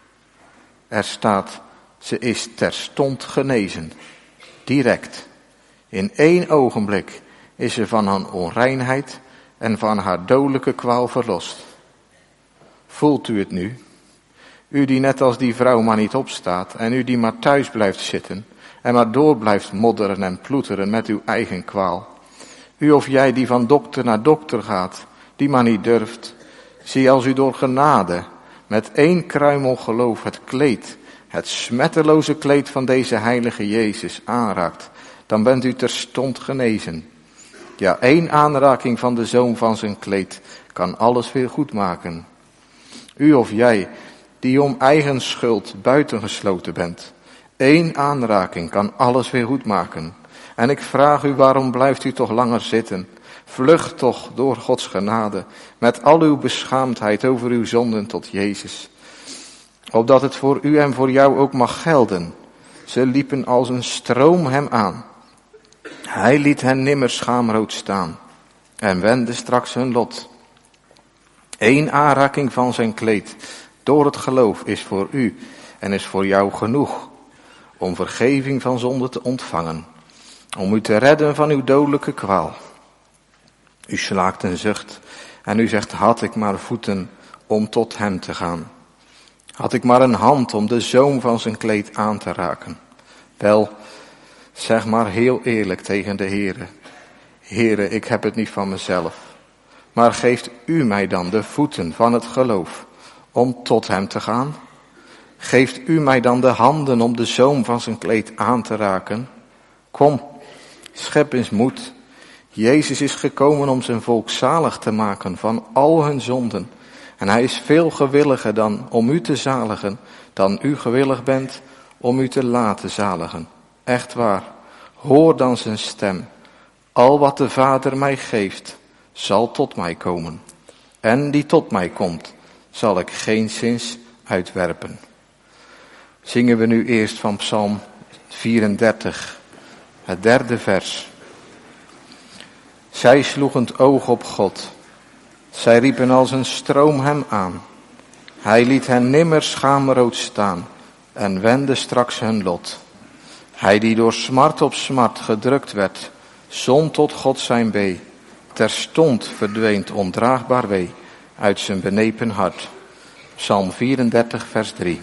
Er staat, ze is terstond genezen. Direct. In 1 ogenblik is ze van haar onreinheid en van haar dodelijke kwaal verlost. Voelt u het nu? U die net als die vrouw maar niet opstaat en u die maar thuis blijft zitten en maar door blijft modderen en ploeteren met uw eigen kwaal. U of jij die van dokter naar dokter gaat, die maar niet durft. Zie als u door genade met 1 kruimel geloof het kleed, het smetteloze kleed van deze heilige Jezus aanraakt, dan bent u terstond genezen. Ja, 1 aanraking van de zoom van zijn kleed kan alles weer goed maken. U of jij die om eigen schuld buitengesloten bent. 1 aanraking kan alles weer goed maken. En ik vraag u, waarom blijft u toch langer zitten? Vlucht toch door Gods genade met al uw beschaamdheid over uw zonden tot Jezus. Opdat het voor u en voor jou ook mag gelden. Ze liepen als een stroom hem aan. Hij liet hen nimmer schaamrood staan en wendde straks hun lot. 1 aanraking van zijn kleed door het geloof is voor u en is voor jou genoeg om vergeving van zonde te ontvangen, om u te redden van uw dodelijke kwaal. U slaakt een zucht en u zegt, had ik maar voeten om tot hem te gaan. Had ik maar een hand om de zoom van zijn kleed aan te raken. Wel, zeg maar heel eerlijk tegen de Heere. Heere, ik heb het niet van mezelf. Maar geeft u mij dan de voeten van het geloof om tot hem te gaan? Geeft u mij dan de handen om de zoom van zijn kleed aan te raken? Kom, schep eens moed. Jezus is gekomen om zijn volk zalig te maken van al hun zonden. En hij is veel gewilliger dan om u te zaligen, dan u gewillig bent om u te laten zaligen. Echt waar, hoor dan zijn stem. Al wat de Vader mij geeft, zal tot mij komen. En die tot mij komt, zal ik geenszins uitwerpen. Zingen we nu eerst van Psalm 34, het 3e vers. Zij sloegen het oog op God. Zij riepen als een stroom hem aan. Hij liet hen nimmer schaamrood staan en wendde straks hun lot. Hij die door smart op smart gedrukt werd, zond tot God zijn wee. Terstond verdween het ondraagbaar wee uit zijn benepen hart. Psalm 34 vers 3.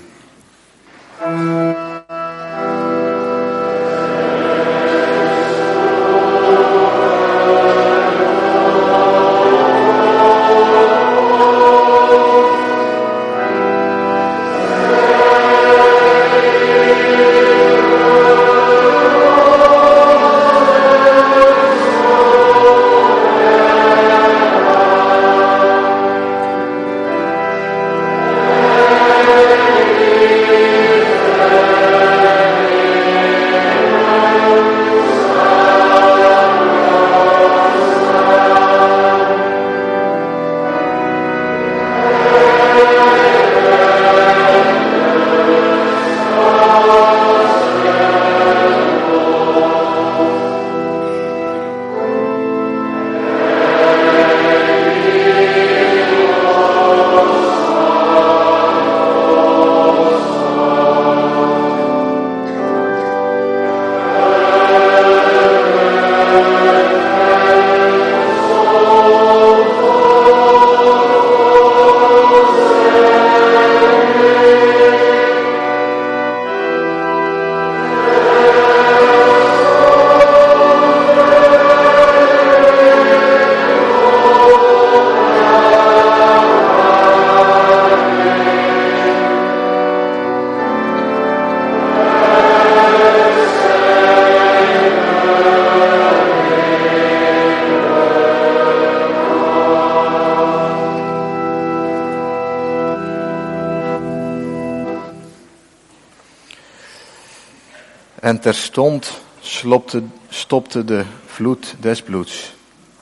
En terstond stopte de vloed des bloeds.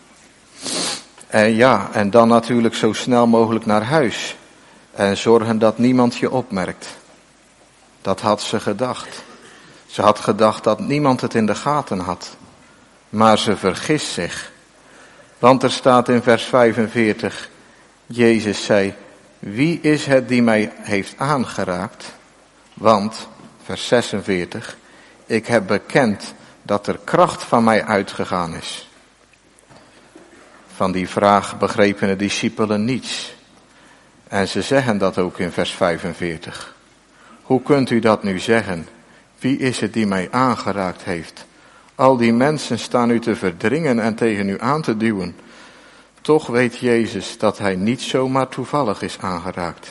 En dan natuurlijk zo snel mogelijk naar huis. En zorgen dat niemand je opmerkt. Dat had ze gedacht. Ze had gedacht dat niemand het in de gaten had. Maar ze vergist zich. Want er staat in vers 45, Jezus zei, wie is het die mij heeft aangeraakt? Want, vers 46, ik heb bekend dat er kracht van mij uitgegaan is. Van die vraag begrepen de discipelen niets. En ze zeggen dat ook in vers 45. Hoe kunt u dat nu zeggen? Wie is het die mij aangeraakt heeft? Al die mensen staan u te verdringen en tegen u aan te duwen. Toch weet Jezus dat hij niet zomaar toevallig is aangeraakt.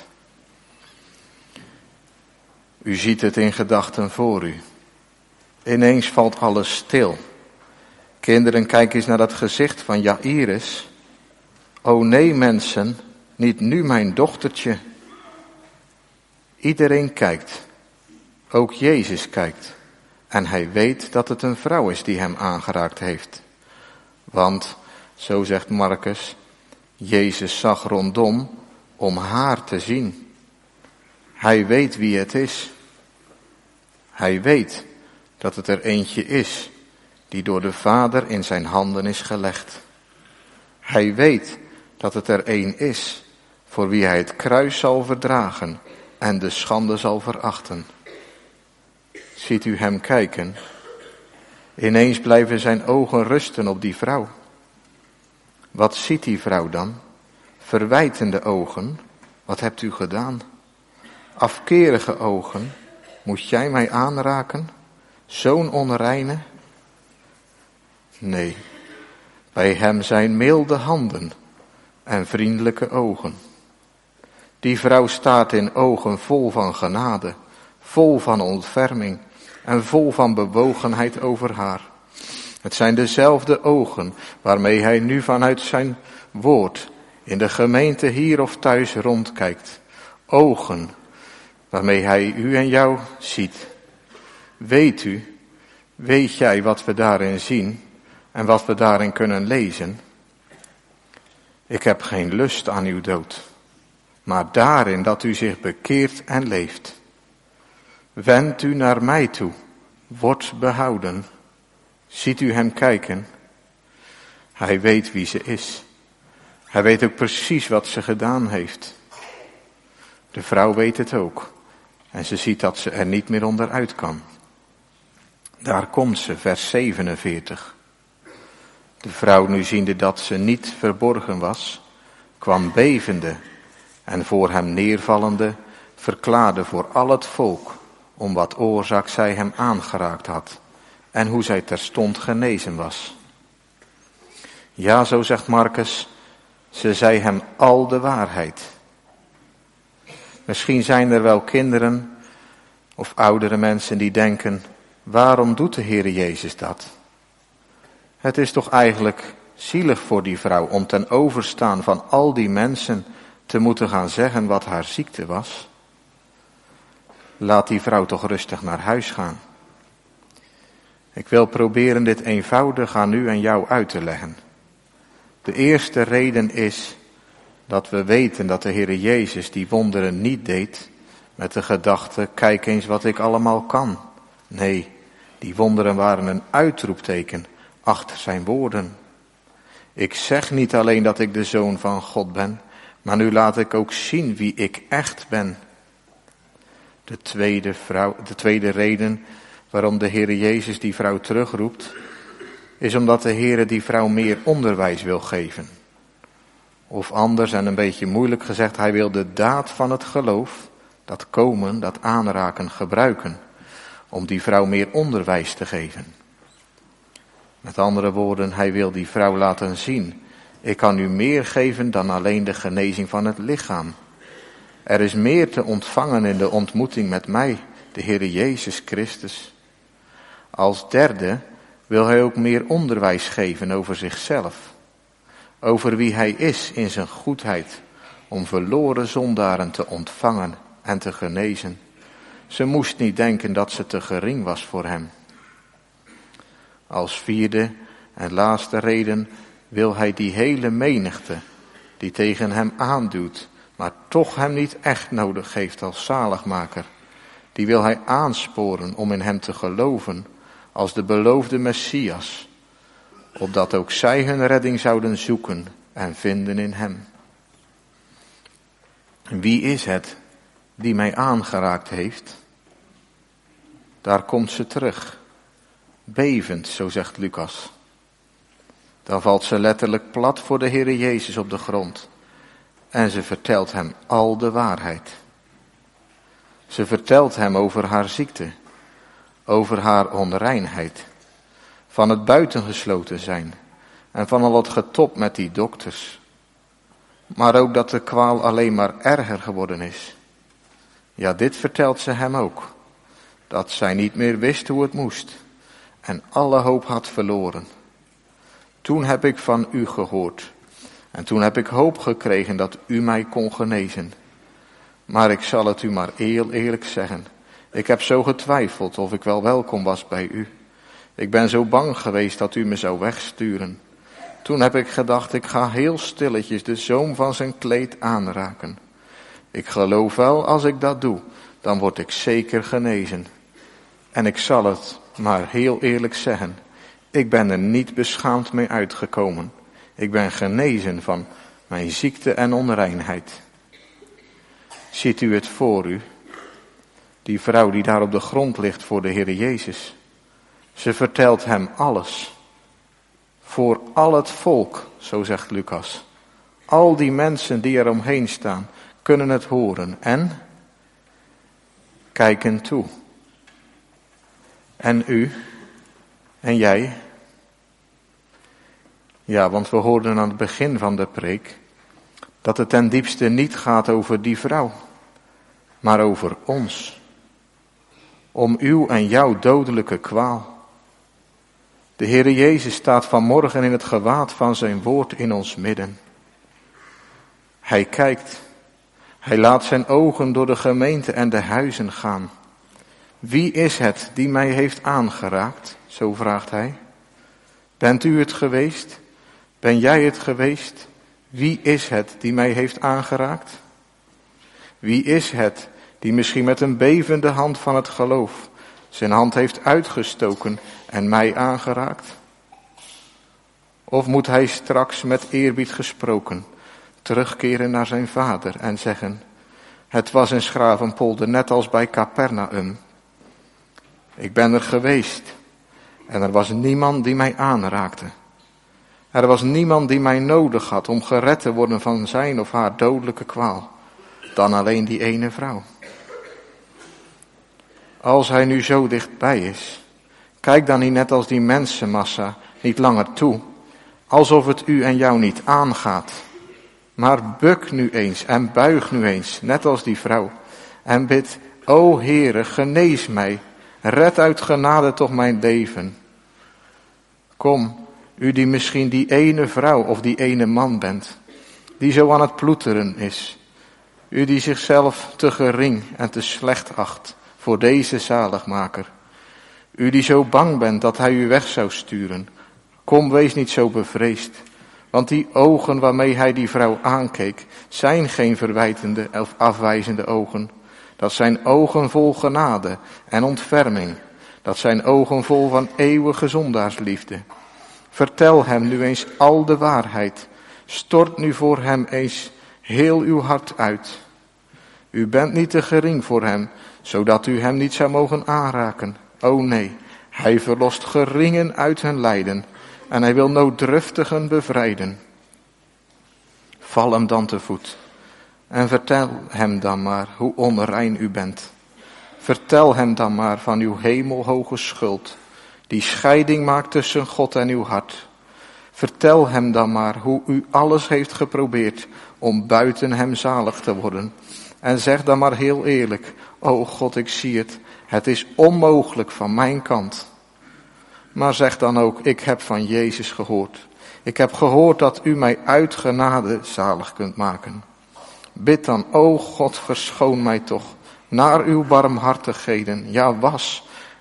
U ziet het in gedachten voor u. Ineens valt alles stil. Kinderen, kijk eens naar dat gezicht van Jairus. O nee mensen, niet nu mijn dochtertje. Iedereen kijkt. Ook Jezus kijkt. En hij weet dat het een vrouw is die hem aangeraakt heeft. Want, zo zegt Marcus, Jezus zag rondom om haar te zien. Hij weet wie het is. Hij weet dat het er eentje is die door de Vader in zijn handen is gelegd. Hij weet dat het er een is voor wie hij het kruis zal verdragen en de schande zal verachten. Ziet u hem kijken? Ineens blijven zijn ogen rusten op die vrouw. Wat ziet die vrouw dan? Verwijtende ogen. Wat hebt u gedaan? Afkerige ogen. Moet jij mij aanraken? Zo'n onreine? Nee, bij hem zijn milde handen en vriendelijke ogen. Die vrouw staat in ogen vol van genade, vol van ontferming en vol van bewogenheid over haar. Het zijn dezelfde ogen waarmee hij nu vanuit zijn woord in de gemeente hier of thuis rondkijkt. Ogen waarmee hij u en jou ziet. Weet jij wat we daarin zien en wat we daarin kunnen lezen? Ik heb geen lust aan uw dood, maar daarin dat u zich bekeert en leeft. Wend u naar mij toe, wordt behouden. Ziet u hem kijken? Hij weet wie ze is. Hij weet ook precies wat ze gedaan heeft. De vrouw weet het ook. En ze ziet dat ze er niet meer onderuit kan. Daar komt ze, vers 47. De vrouw, nu ziende dat ze niet verborgen was, kwam bevende en voor hem neervallende verklaarde voor al het volk om wat oorzaak zij hem aangeraakt had en hoe zij terstond genezen was. Ja, zo zegt Marcus, ze zei hem al de waarheid. Misschien zijn er wel kinderen of oudere mensen die denken, waarom doet de Heere Jezus dat? Het is toch eigenlijk zielig voor die vrouw om ten overstaan van al die mensen te moeten gaan zeggen wat haar ziekte was. Laat die vrouw toch rustig naar huis gaan. Ik wil proberen dit eenvoudig aan u en jou uit te leggen. De eerste reden is dat we weten dat de Heere Jezus die wonderen niet deed met de gedachte, kijk eens wat ik allemaal kan. Nee, die wonderen waren een uitroepteken achter zijn woorden. Ik zeg niet alleen dat ik de Zoon van God ben, maar nu laat ik ook zien wie ik echt ben. De tweede reden waarom de Heere Jezus die vrouw terugroept, is omdat de Heere die vrouw meer onderwijs wil geven. Of anders en een beetje moeilijk gezegd, hij wil de daad van het geloof, dat komen, dat aanraken, gebruiken, om die vrouw meer onderwijs te geven. Met andere woorden, hij wil die vrouw laten zien, ik kan u meer geven dan alleen de genezing van het lichaam. Er is meer te ontvangen in de ontmoeting met mij, de Heere Jezus Christus. Als derde wil hij ook meer onderwijs geven over zichzelf. Over wie hij is in zijn goedheid, om verloren zondaren te ontvangen en te genezen. Ze moest niet denken dat ze te gering was voor hem. Als vierde en laatste reden wil hij die hele menigte die tegen hem aanduwt, maar toch hem niet echt nodig heeft als zaligmaker. Die wil hij aansporen om in hem te geloven als de beloofde Messias, opdat ook zij hun redding zouden zoeken en vinden in hem. Wie is het die mij aangeraakt heeft? Daar komt ze terug, bevend, zo zegt Lucas. Dan valt ze letterlijk plat voor de Heere Jezus op de grond en ze vertelt hem al de waarheid. Ze vertelt hem over haar ziekte, over haar onreinheid, van het buitengesloten zijn en van al het getop met die dokters. Maar ook dat de kwaal alleen maar erger geworden is. Ja, dit vertelt ze hem ook, dat zij niet meer wist hoe het moest en alle hoop had verloren. Toen heb ik van u gehoord en toen heb ik hoop gekregen dat u mij kon genezen. Maar ik zal het u maar heel eerlijk zeggen. Ik heb zo getwijfeld of ik wel welkom was bij u. Ik ben zo bang geweest dat u me zou wegsturen. Toen heb ik gedacht, ik ga heel stilletjes de zoom van zijn kleed aanraken. Ik geloof wel, als ik dat doe, dan word ik zeker genezen. En ik zal het maar heel eerlijk zeggen. Ik ben er niet beschaamd mee uitgekomen. Ik ben genezen van mijn ziekte en onreinheid. Ziet u het voor u? Die vrouw die daar op de grond ligt voor de Heere Jezus. Ze vertelt hem alles. Voor al het volk, zo zegt Lucas. Al die mensen die er omheen staan, kunnen het horen en kijken toe. En u en jij? Ja, want we hoorden aan het begin van de preek dat het ten diepste niet gaat over die vrouw, maar over ons. Om uw en jouw dodelijke kwaal. De Heere Jezus staat vanmorgen in het gewaad van zijn woord in ons midden. Hij kijkt. Hij laat zijn ogen door de gemeente en de huizen gaan. Wie is het die mij heeft aangeraakt? Zo vraagt hij. Bent u het geweest? Ben jij het geweest? Wie is het die mij heeft aangeraakt? Wie is het die misschien met een bevende hand van het geloof zijn hand heeft uitgestoken en mij aangeraakt? Of moet hij straks met eerbied gesproken terugkeren naar zijn vader en zeggen, het was in Schravenpolder net als bij Capernaum. Ik ben er geweest en er was niemand die mij aanraakte. Er was niemand die mij nodig had om gered te worden van zijn of haar dodelijke kwaal, dan alleen die ene vrouw. Als hij nu zo dichtbij is, kijk dan niet net als die mensenmassa niet langer toe, alsof het u en jou niet aangaat. Maar buk nu eens en buig nu eens, net als die vrouw, en bid, o Heere, genees mij, red uit genade toch mijn leven. Kom, u die misschien die ene vrouw of die ene man bent, die zo aan het ploeteren is. U die zichzelf te gering en te slecht acht voor deze zaligmaker. U die zo bang bent dat hij u weg zou sturen. Kom, wees niet zo bevreesd. Want die ogen waarmee hij die vrouw aankeek, zijn geen verwijtende of afwijzende ogen. Dat zijn ogen vol genade en ontferming. Dat zijn ogen vol van eeuwige zondaarsliefde. Vertel hem nu eens al de waarheid. Stort nu voor hem eens heel uw hart uit. U bent niet te gering voor hem, zodat u hem niet zou mogen aanraken. O nee, hij verlost geringen uit hun lijden en hij wil nooddruftigen bevrijden. Val hem dan te voet en vertel hem dan maar hoe onrein u bent. Vertel hem dan maar van uw hemelhoge schuld, die scheiding maakt tussen God en uw hart. Vertel hem dan maar hoe u alles heeft geprobeerd om buiten hem zalig te worden. En zeg dan maar heel eerlijk, o God, ik zie het, het is onmogelijk van mijn kant. Maar zeg dan ook, ik heb van Jezus gehoord. Ik heb gehoord dat u mij uit genade zalig kunt maken. Bid dan, o God, verschoon mij toch, naar uw barmhartigheden, ja was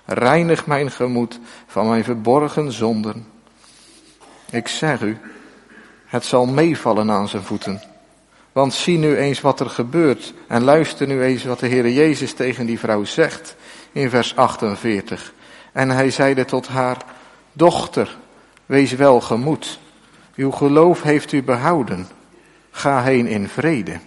Reinig mijn gemoed van mijn verborgen zonden. Ik zeg u, het zal meevallen aan zijn voeten. Want zie nu eens wat er gebeurt en luister nu eens wat de Heere Jezus tegen die vrouw zegt in vers 48. En hij zeide tot haar, dochter, wees welgemoed. Uw geloof heeft u behouden. Ga heen in vrede.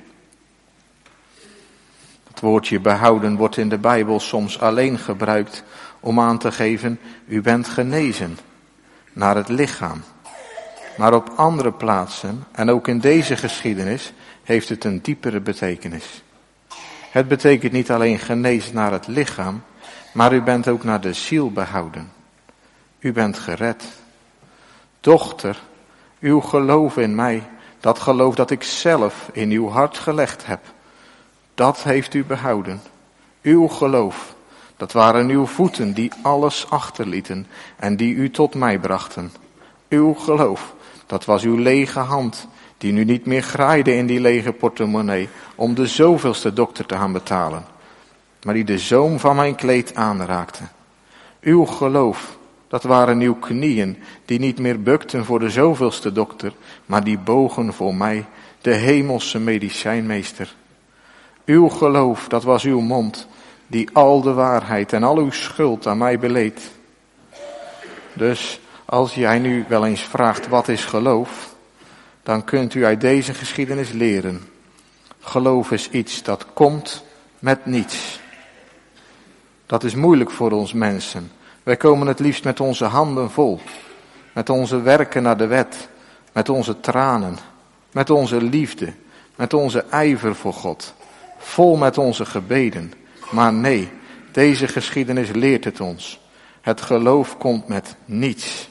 Het woordje behouden wordt in de Bijbel soms alleen gebruikt om aan te geven, u bent genezen naar het lichaam. Maar op andere plaatsen, en ook in deze geschiedenis, heeft het een diepere betekenis. Het betekent niet alleen genezen naar het lichaam, maar u bent ook naar de ziel behouden. U bent gered. Dochter, uw geloof in mij, dat geloof dat ik zelf in uw hart gelegd heb, dat heeft u behouden. Uw geloof, dat waren uw voeten die alles achterlieten en die u tot mij brachten. Uw geloof, dat was uw lege hand, die nu niet meer graaide in die lege portemonnee om de zoveelste dokter te gaan betalen, maar die de zoom van mijn kleed aanraakte. Uw geloof, dat waren uw knieën, die niet meer bukten voor de zoveelste dokter, maar die bogen voor mij, de hemelse medicijnmeester. Uw geloof, dat was uw mond, die al de waarheid en al uw schuld aan mij beleed. Dus als jij nu wel eens vraagt wat is geloof, dan kunt u uit deze geschiedenis leren. Geloof is iets dat komt met niets. Dat is moeilijk voor ons mensen. Wij komen het liefst met onze handen vol. Met onze werken naar de wet. Met onze tranen. Met onze liefde. Met onze ijver voor God. Vol met onze gebeden. Maar nee, deze geschiedenis leert het ons. Het geloof komt met niets.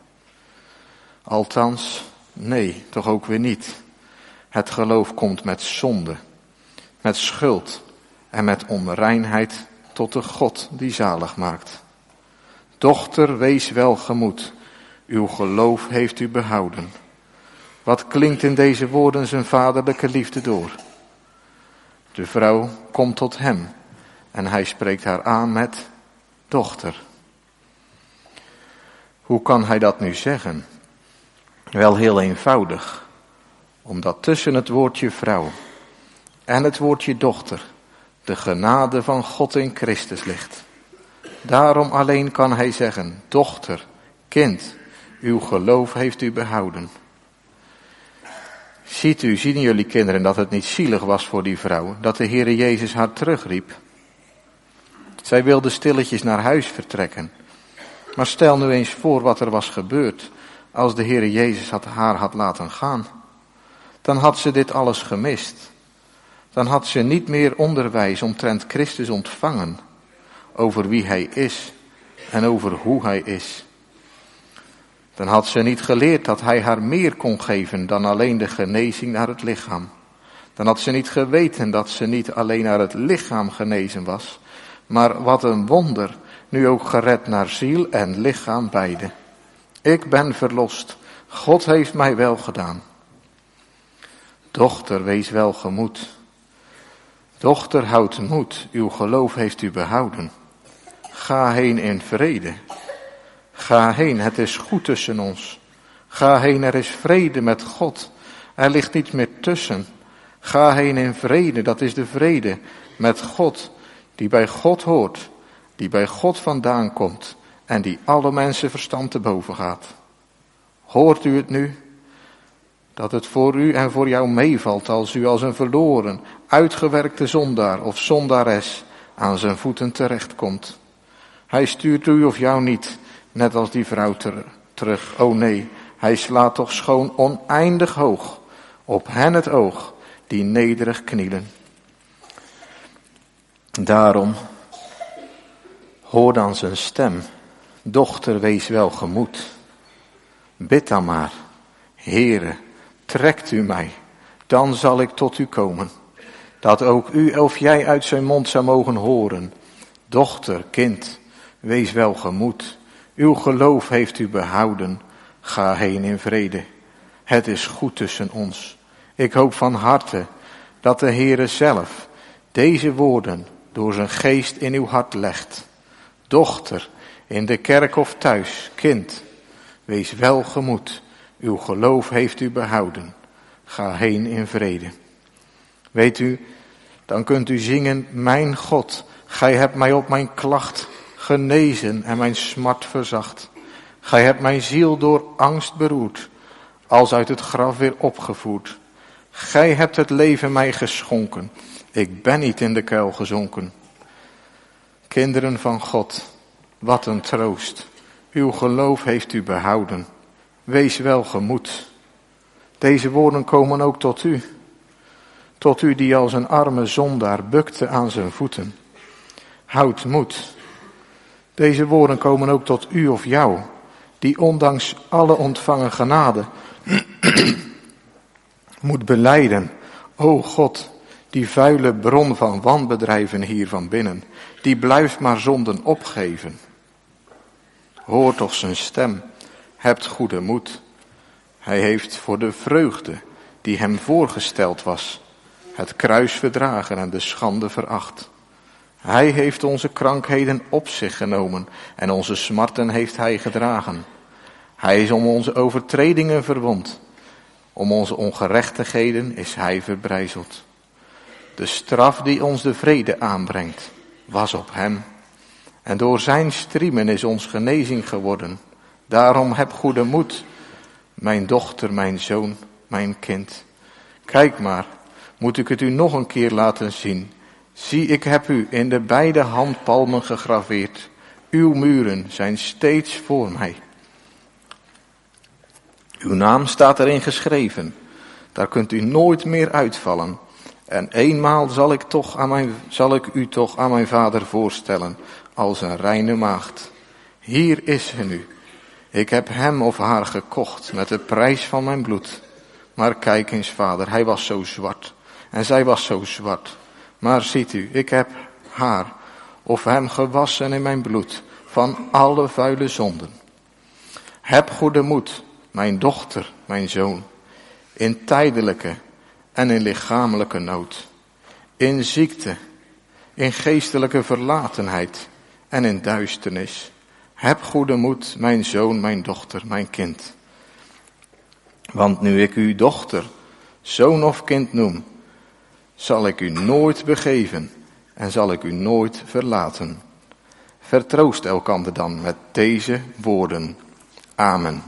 Althans, nee, toch ook weer niet. Het geloof komt met zonde. Met schuld. En met onreinheid tot de God die zalig maakt. Dochter, wees welgemoed. Uw geloof heeft u behouden. Wat klinkt in deze woorden zijn vaderlijke liefde door? De vrouw komt tot hem en hij spreekt haar aan met dochter. Hoe kan hij dat nu zeggen? Wel heel eenvoudig. Omdat tussen het woordje vrouw en het woordje dochter de genade van God in Christus ligt. Daarom alleen kan hij zeggen, dochter, kind, uw geloof heeft u behouden. Zien jullie kinderen dat het niet zielig was voor die vrouw, dat de Heere Jezus haar terugriep? Zij wilde stilletjes naar huis vertrekken. Maar stel nu eens voor wat er was gebeurd als de Heere Jezus haar had laten gaan. Dan had ze dit alles gemist. Dan had ze niet meer onderwijs omtrent Christus ontvangen. Over wie hij is en over hoe hij is. Dan had ze niet geleerd dat hij haar meer kon geven dan alleen de genezing naar het lichaam. Dan had ze niet geweten dat ze niet alleen naar het lichaam genezen was, maar wat een wonder, nu ook gered naar ziel en lichaam beide. Ik ben verlost, God heeft mij wel gedaan. Dochter, wees welgemoed. Dochter, houd moed, uw geloof heeft u behouden. Ga heen in vrede. Ga heen, het is goed tussen ons. Ga heen, er is vrede met God. Er ligt niet meer tussen. Ga heen in vrede, dat is de vrede met God, die bij God hoort, die bij God vandaan komt en die alle mensen verstand te boven gaat. Hoort u het nu? Dat het voor u en voor jou meevalt als u als een verloren, uitgewerkte zondaar of zondares aan zijn voeten terechtkomt. Hij stuurt u of jou niet, net als die vrouw terug. Oh nee, hij slaat toch schoon oneindig hoog op hen het oog die nederig knielen. Daarom, hoor dan zijn stem. Dochter, wees welgemoed. Bid dan maar. Heere, trekt u mij, dan zal ik tot u komen. Dat ook u of jij uit zijn mond zou mogen horen. Dochter, kind, wees welgemoed. Uw geloof heeft u behouden. Ga heen in vrede. Het is goed tussen ons. Ik hoop van harte dat de Heere zelf deze woorden door zijn geest in uw hart legt. Dochter, in de kerk of thuis, kind, wees welgemoed. Uw geloof heeft u behouden. Ga heen in vrede. Weet u, dan kunt u zingen, mijn God, gij hebt mij op mijn klacht genezen en mijn smart verzacht. Gij hebt mijn ziel door angst beroerd, als uit het graf weer opgevoerd. Gij hebt het leven mij geschonken, ik ben niet in de kuil gezonken. Kinderen van God, wat een troost, uw geloof heeft u behouden. Wees welgemoed. Deze woorden komen ook tot u die als een arme zondaar bukte aan zijn voeten. Houd moed. Deze woorden komen ook tot u of jou, die ondanks alle ontvangen genade moet belijden. O God, die vuile bron van wanbedrijven hier van binnen, die blijft maar zonden opgeven. Hoor toch zijn stem, hebt goede moed. Hij heeft voor de vreugde die hem voorgesteld was, het kruis verdragen en de schande veracht. Hij heeft onze krankheden op zich genomen en onze smarten heeft hij gedragen. Hij is om onze overtredingen verwond, om onze ongerechtigheden is hij verbrijzeld. De straf die ons de vrede aanbrengt, was op hem. En door zijn striemen is ons genezing geworden. Daarom heb goede moed, mijn dochter, mijn zoon, mijn kind. Kijk maar, moet ik het u nog een keer laten zien. Zie, ik heb u in de beide handpalmen gegraveerd. Uw muren zijn steeds voor mij. Uw naam staat erin geschreven. Daar kunt u nooit meer uitvallen. En eenmaal zal ik u toch aan mijn vader voorstellen als een reine maagd. Hier is hij nu. Ik heb hem of haar gekocht met de prijs van mijn bloed. Maar kijk eens, vader, hij was zo zwart. En zij was zo zwart. Maar ziet u, ik heb haar of hem gewassen in mijn bloed van alle vuile zonden. Heb goede moed, mijn dochter, mijn zoon, in tijdelijke en in lichamelijke nood, in ziekte, in geestelijke verlatenheid en in duisternis. Heb goede moed, mijn zoon, mijn dochter, mijn kind. Want nu ik u dochter, zoon of kind noem, zal ik u nooit begeven en zal ik u nooit verlaten. Vertroost elkander dan met deze woorden. Amen.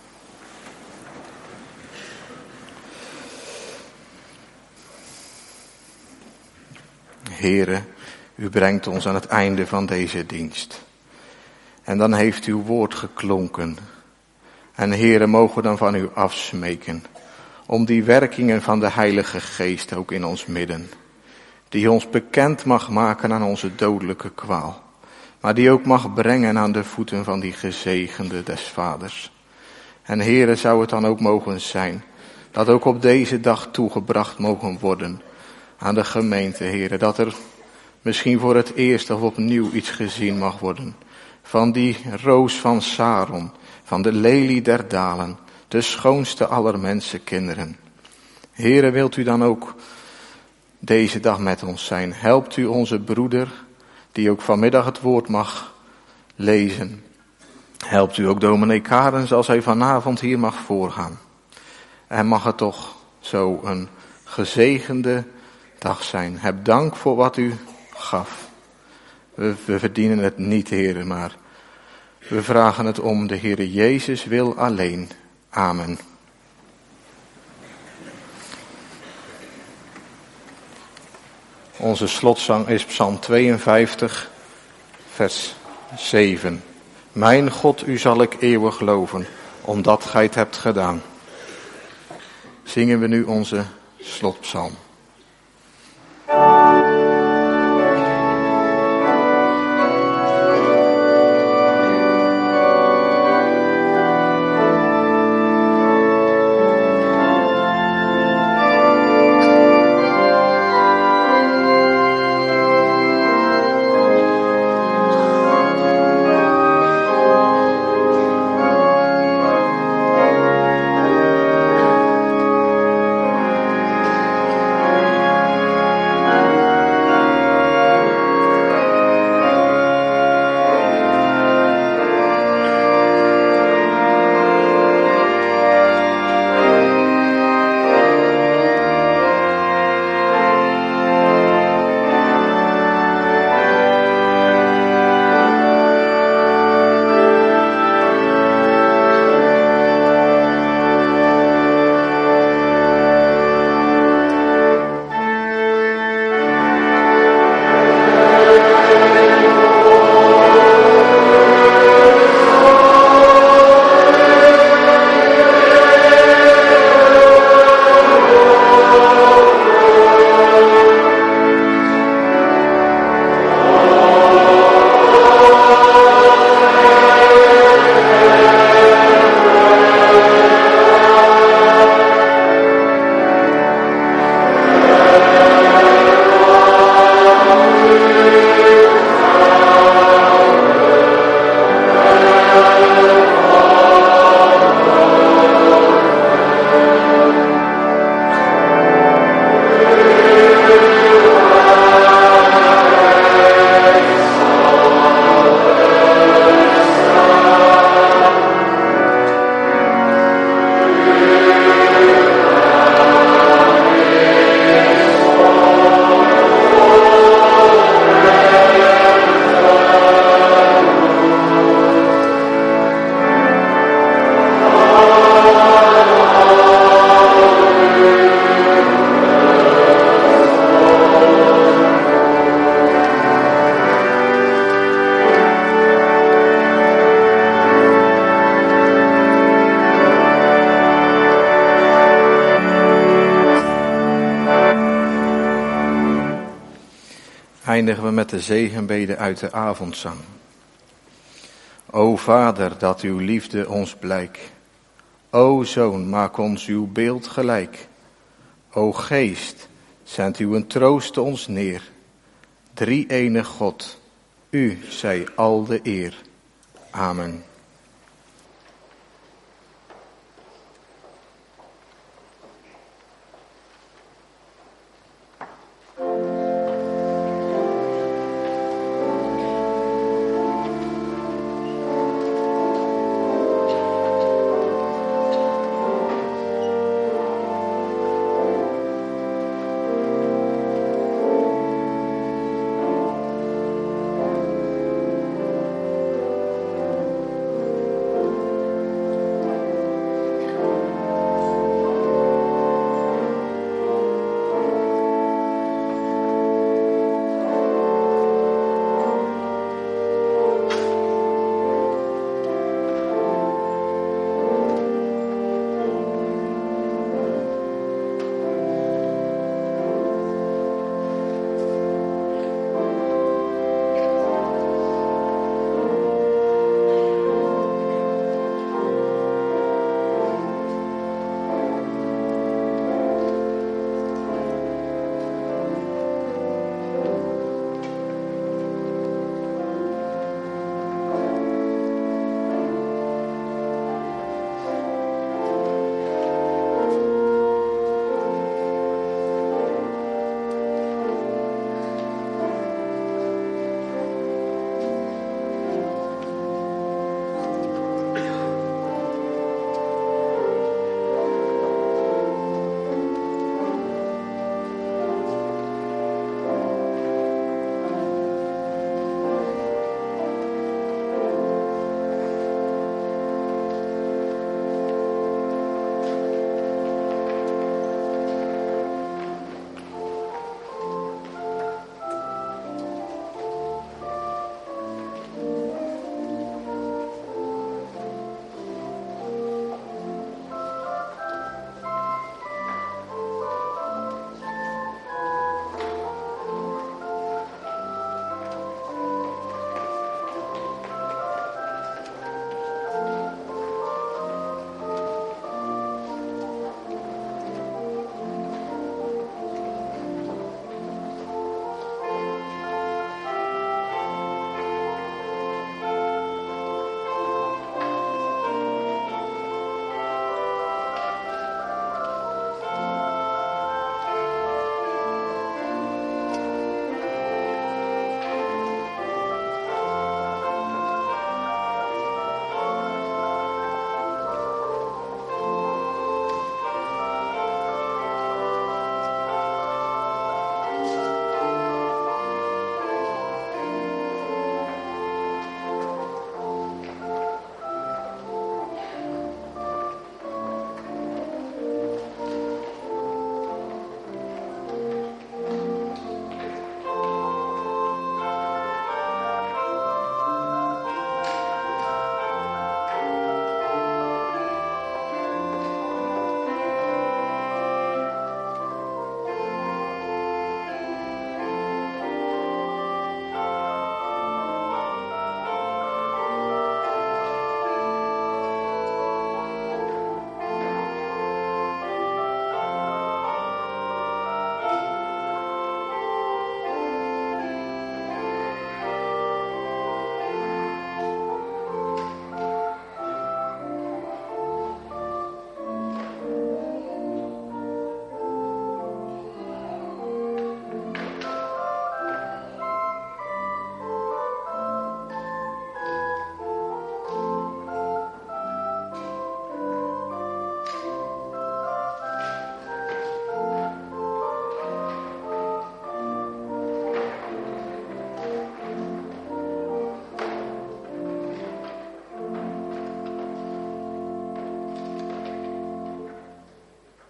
Heere, u brengt ons aan het einde van deze dienst. En dan heeft uw woord geklonken. En Heere, mogen we dan van u afsmeken om die werkingen van de Heilige Geest ook in ons midden, die ons bekend mag maken aan onze dodelijke kwaal, maar die ook mag brengen aan de voeten van die gezegende des Vaders. En Heere, zou het dan ook mogen zijn, dat ook op deze dag toegebracht mogen worden aan de gemeente, Heere, dat er misschien voor het eerst of opnieuw iets gezien mag worden van die roos van Saron, van de lelie der dalen, de schoonste aller mensenkinderen. Heere, wilt u dan ook deze dag met ons zijn? Helpt u onze broeder, die ook vanmiddag het woord mag lezen. Helpt u ook dominee Karens als hij vanavond hier mag voorgaan. En mag het toch zo een gezegende dag zijn. Heb dank voor wat u gaf. We verdienen het niet, Heere, maar we vragen het om de Heere Jezus wil alleen. Amen. Onze slotzang is Psalm 52, vers 7. Mijn God, u zal ik eeuwig loven, omdat gij het hebt gedaan. Zingen we nu onze slotpsalm. eindigen we met de zegenbede uit de avondzang. O Vader, dat uw liefde ons blijk. O Zoon, maak ons uw beeld gelijk. O Geest, zend uw een troost ons neer. Drie-enig God, u zij al de eer. Amen.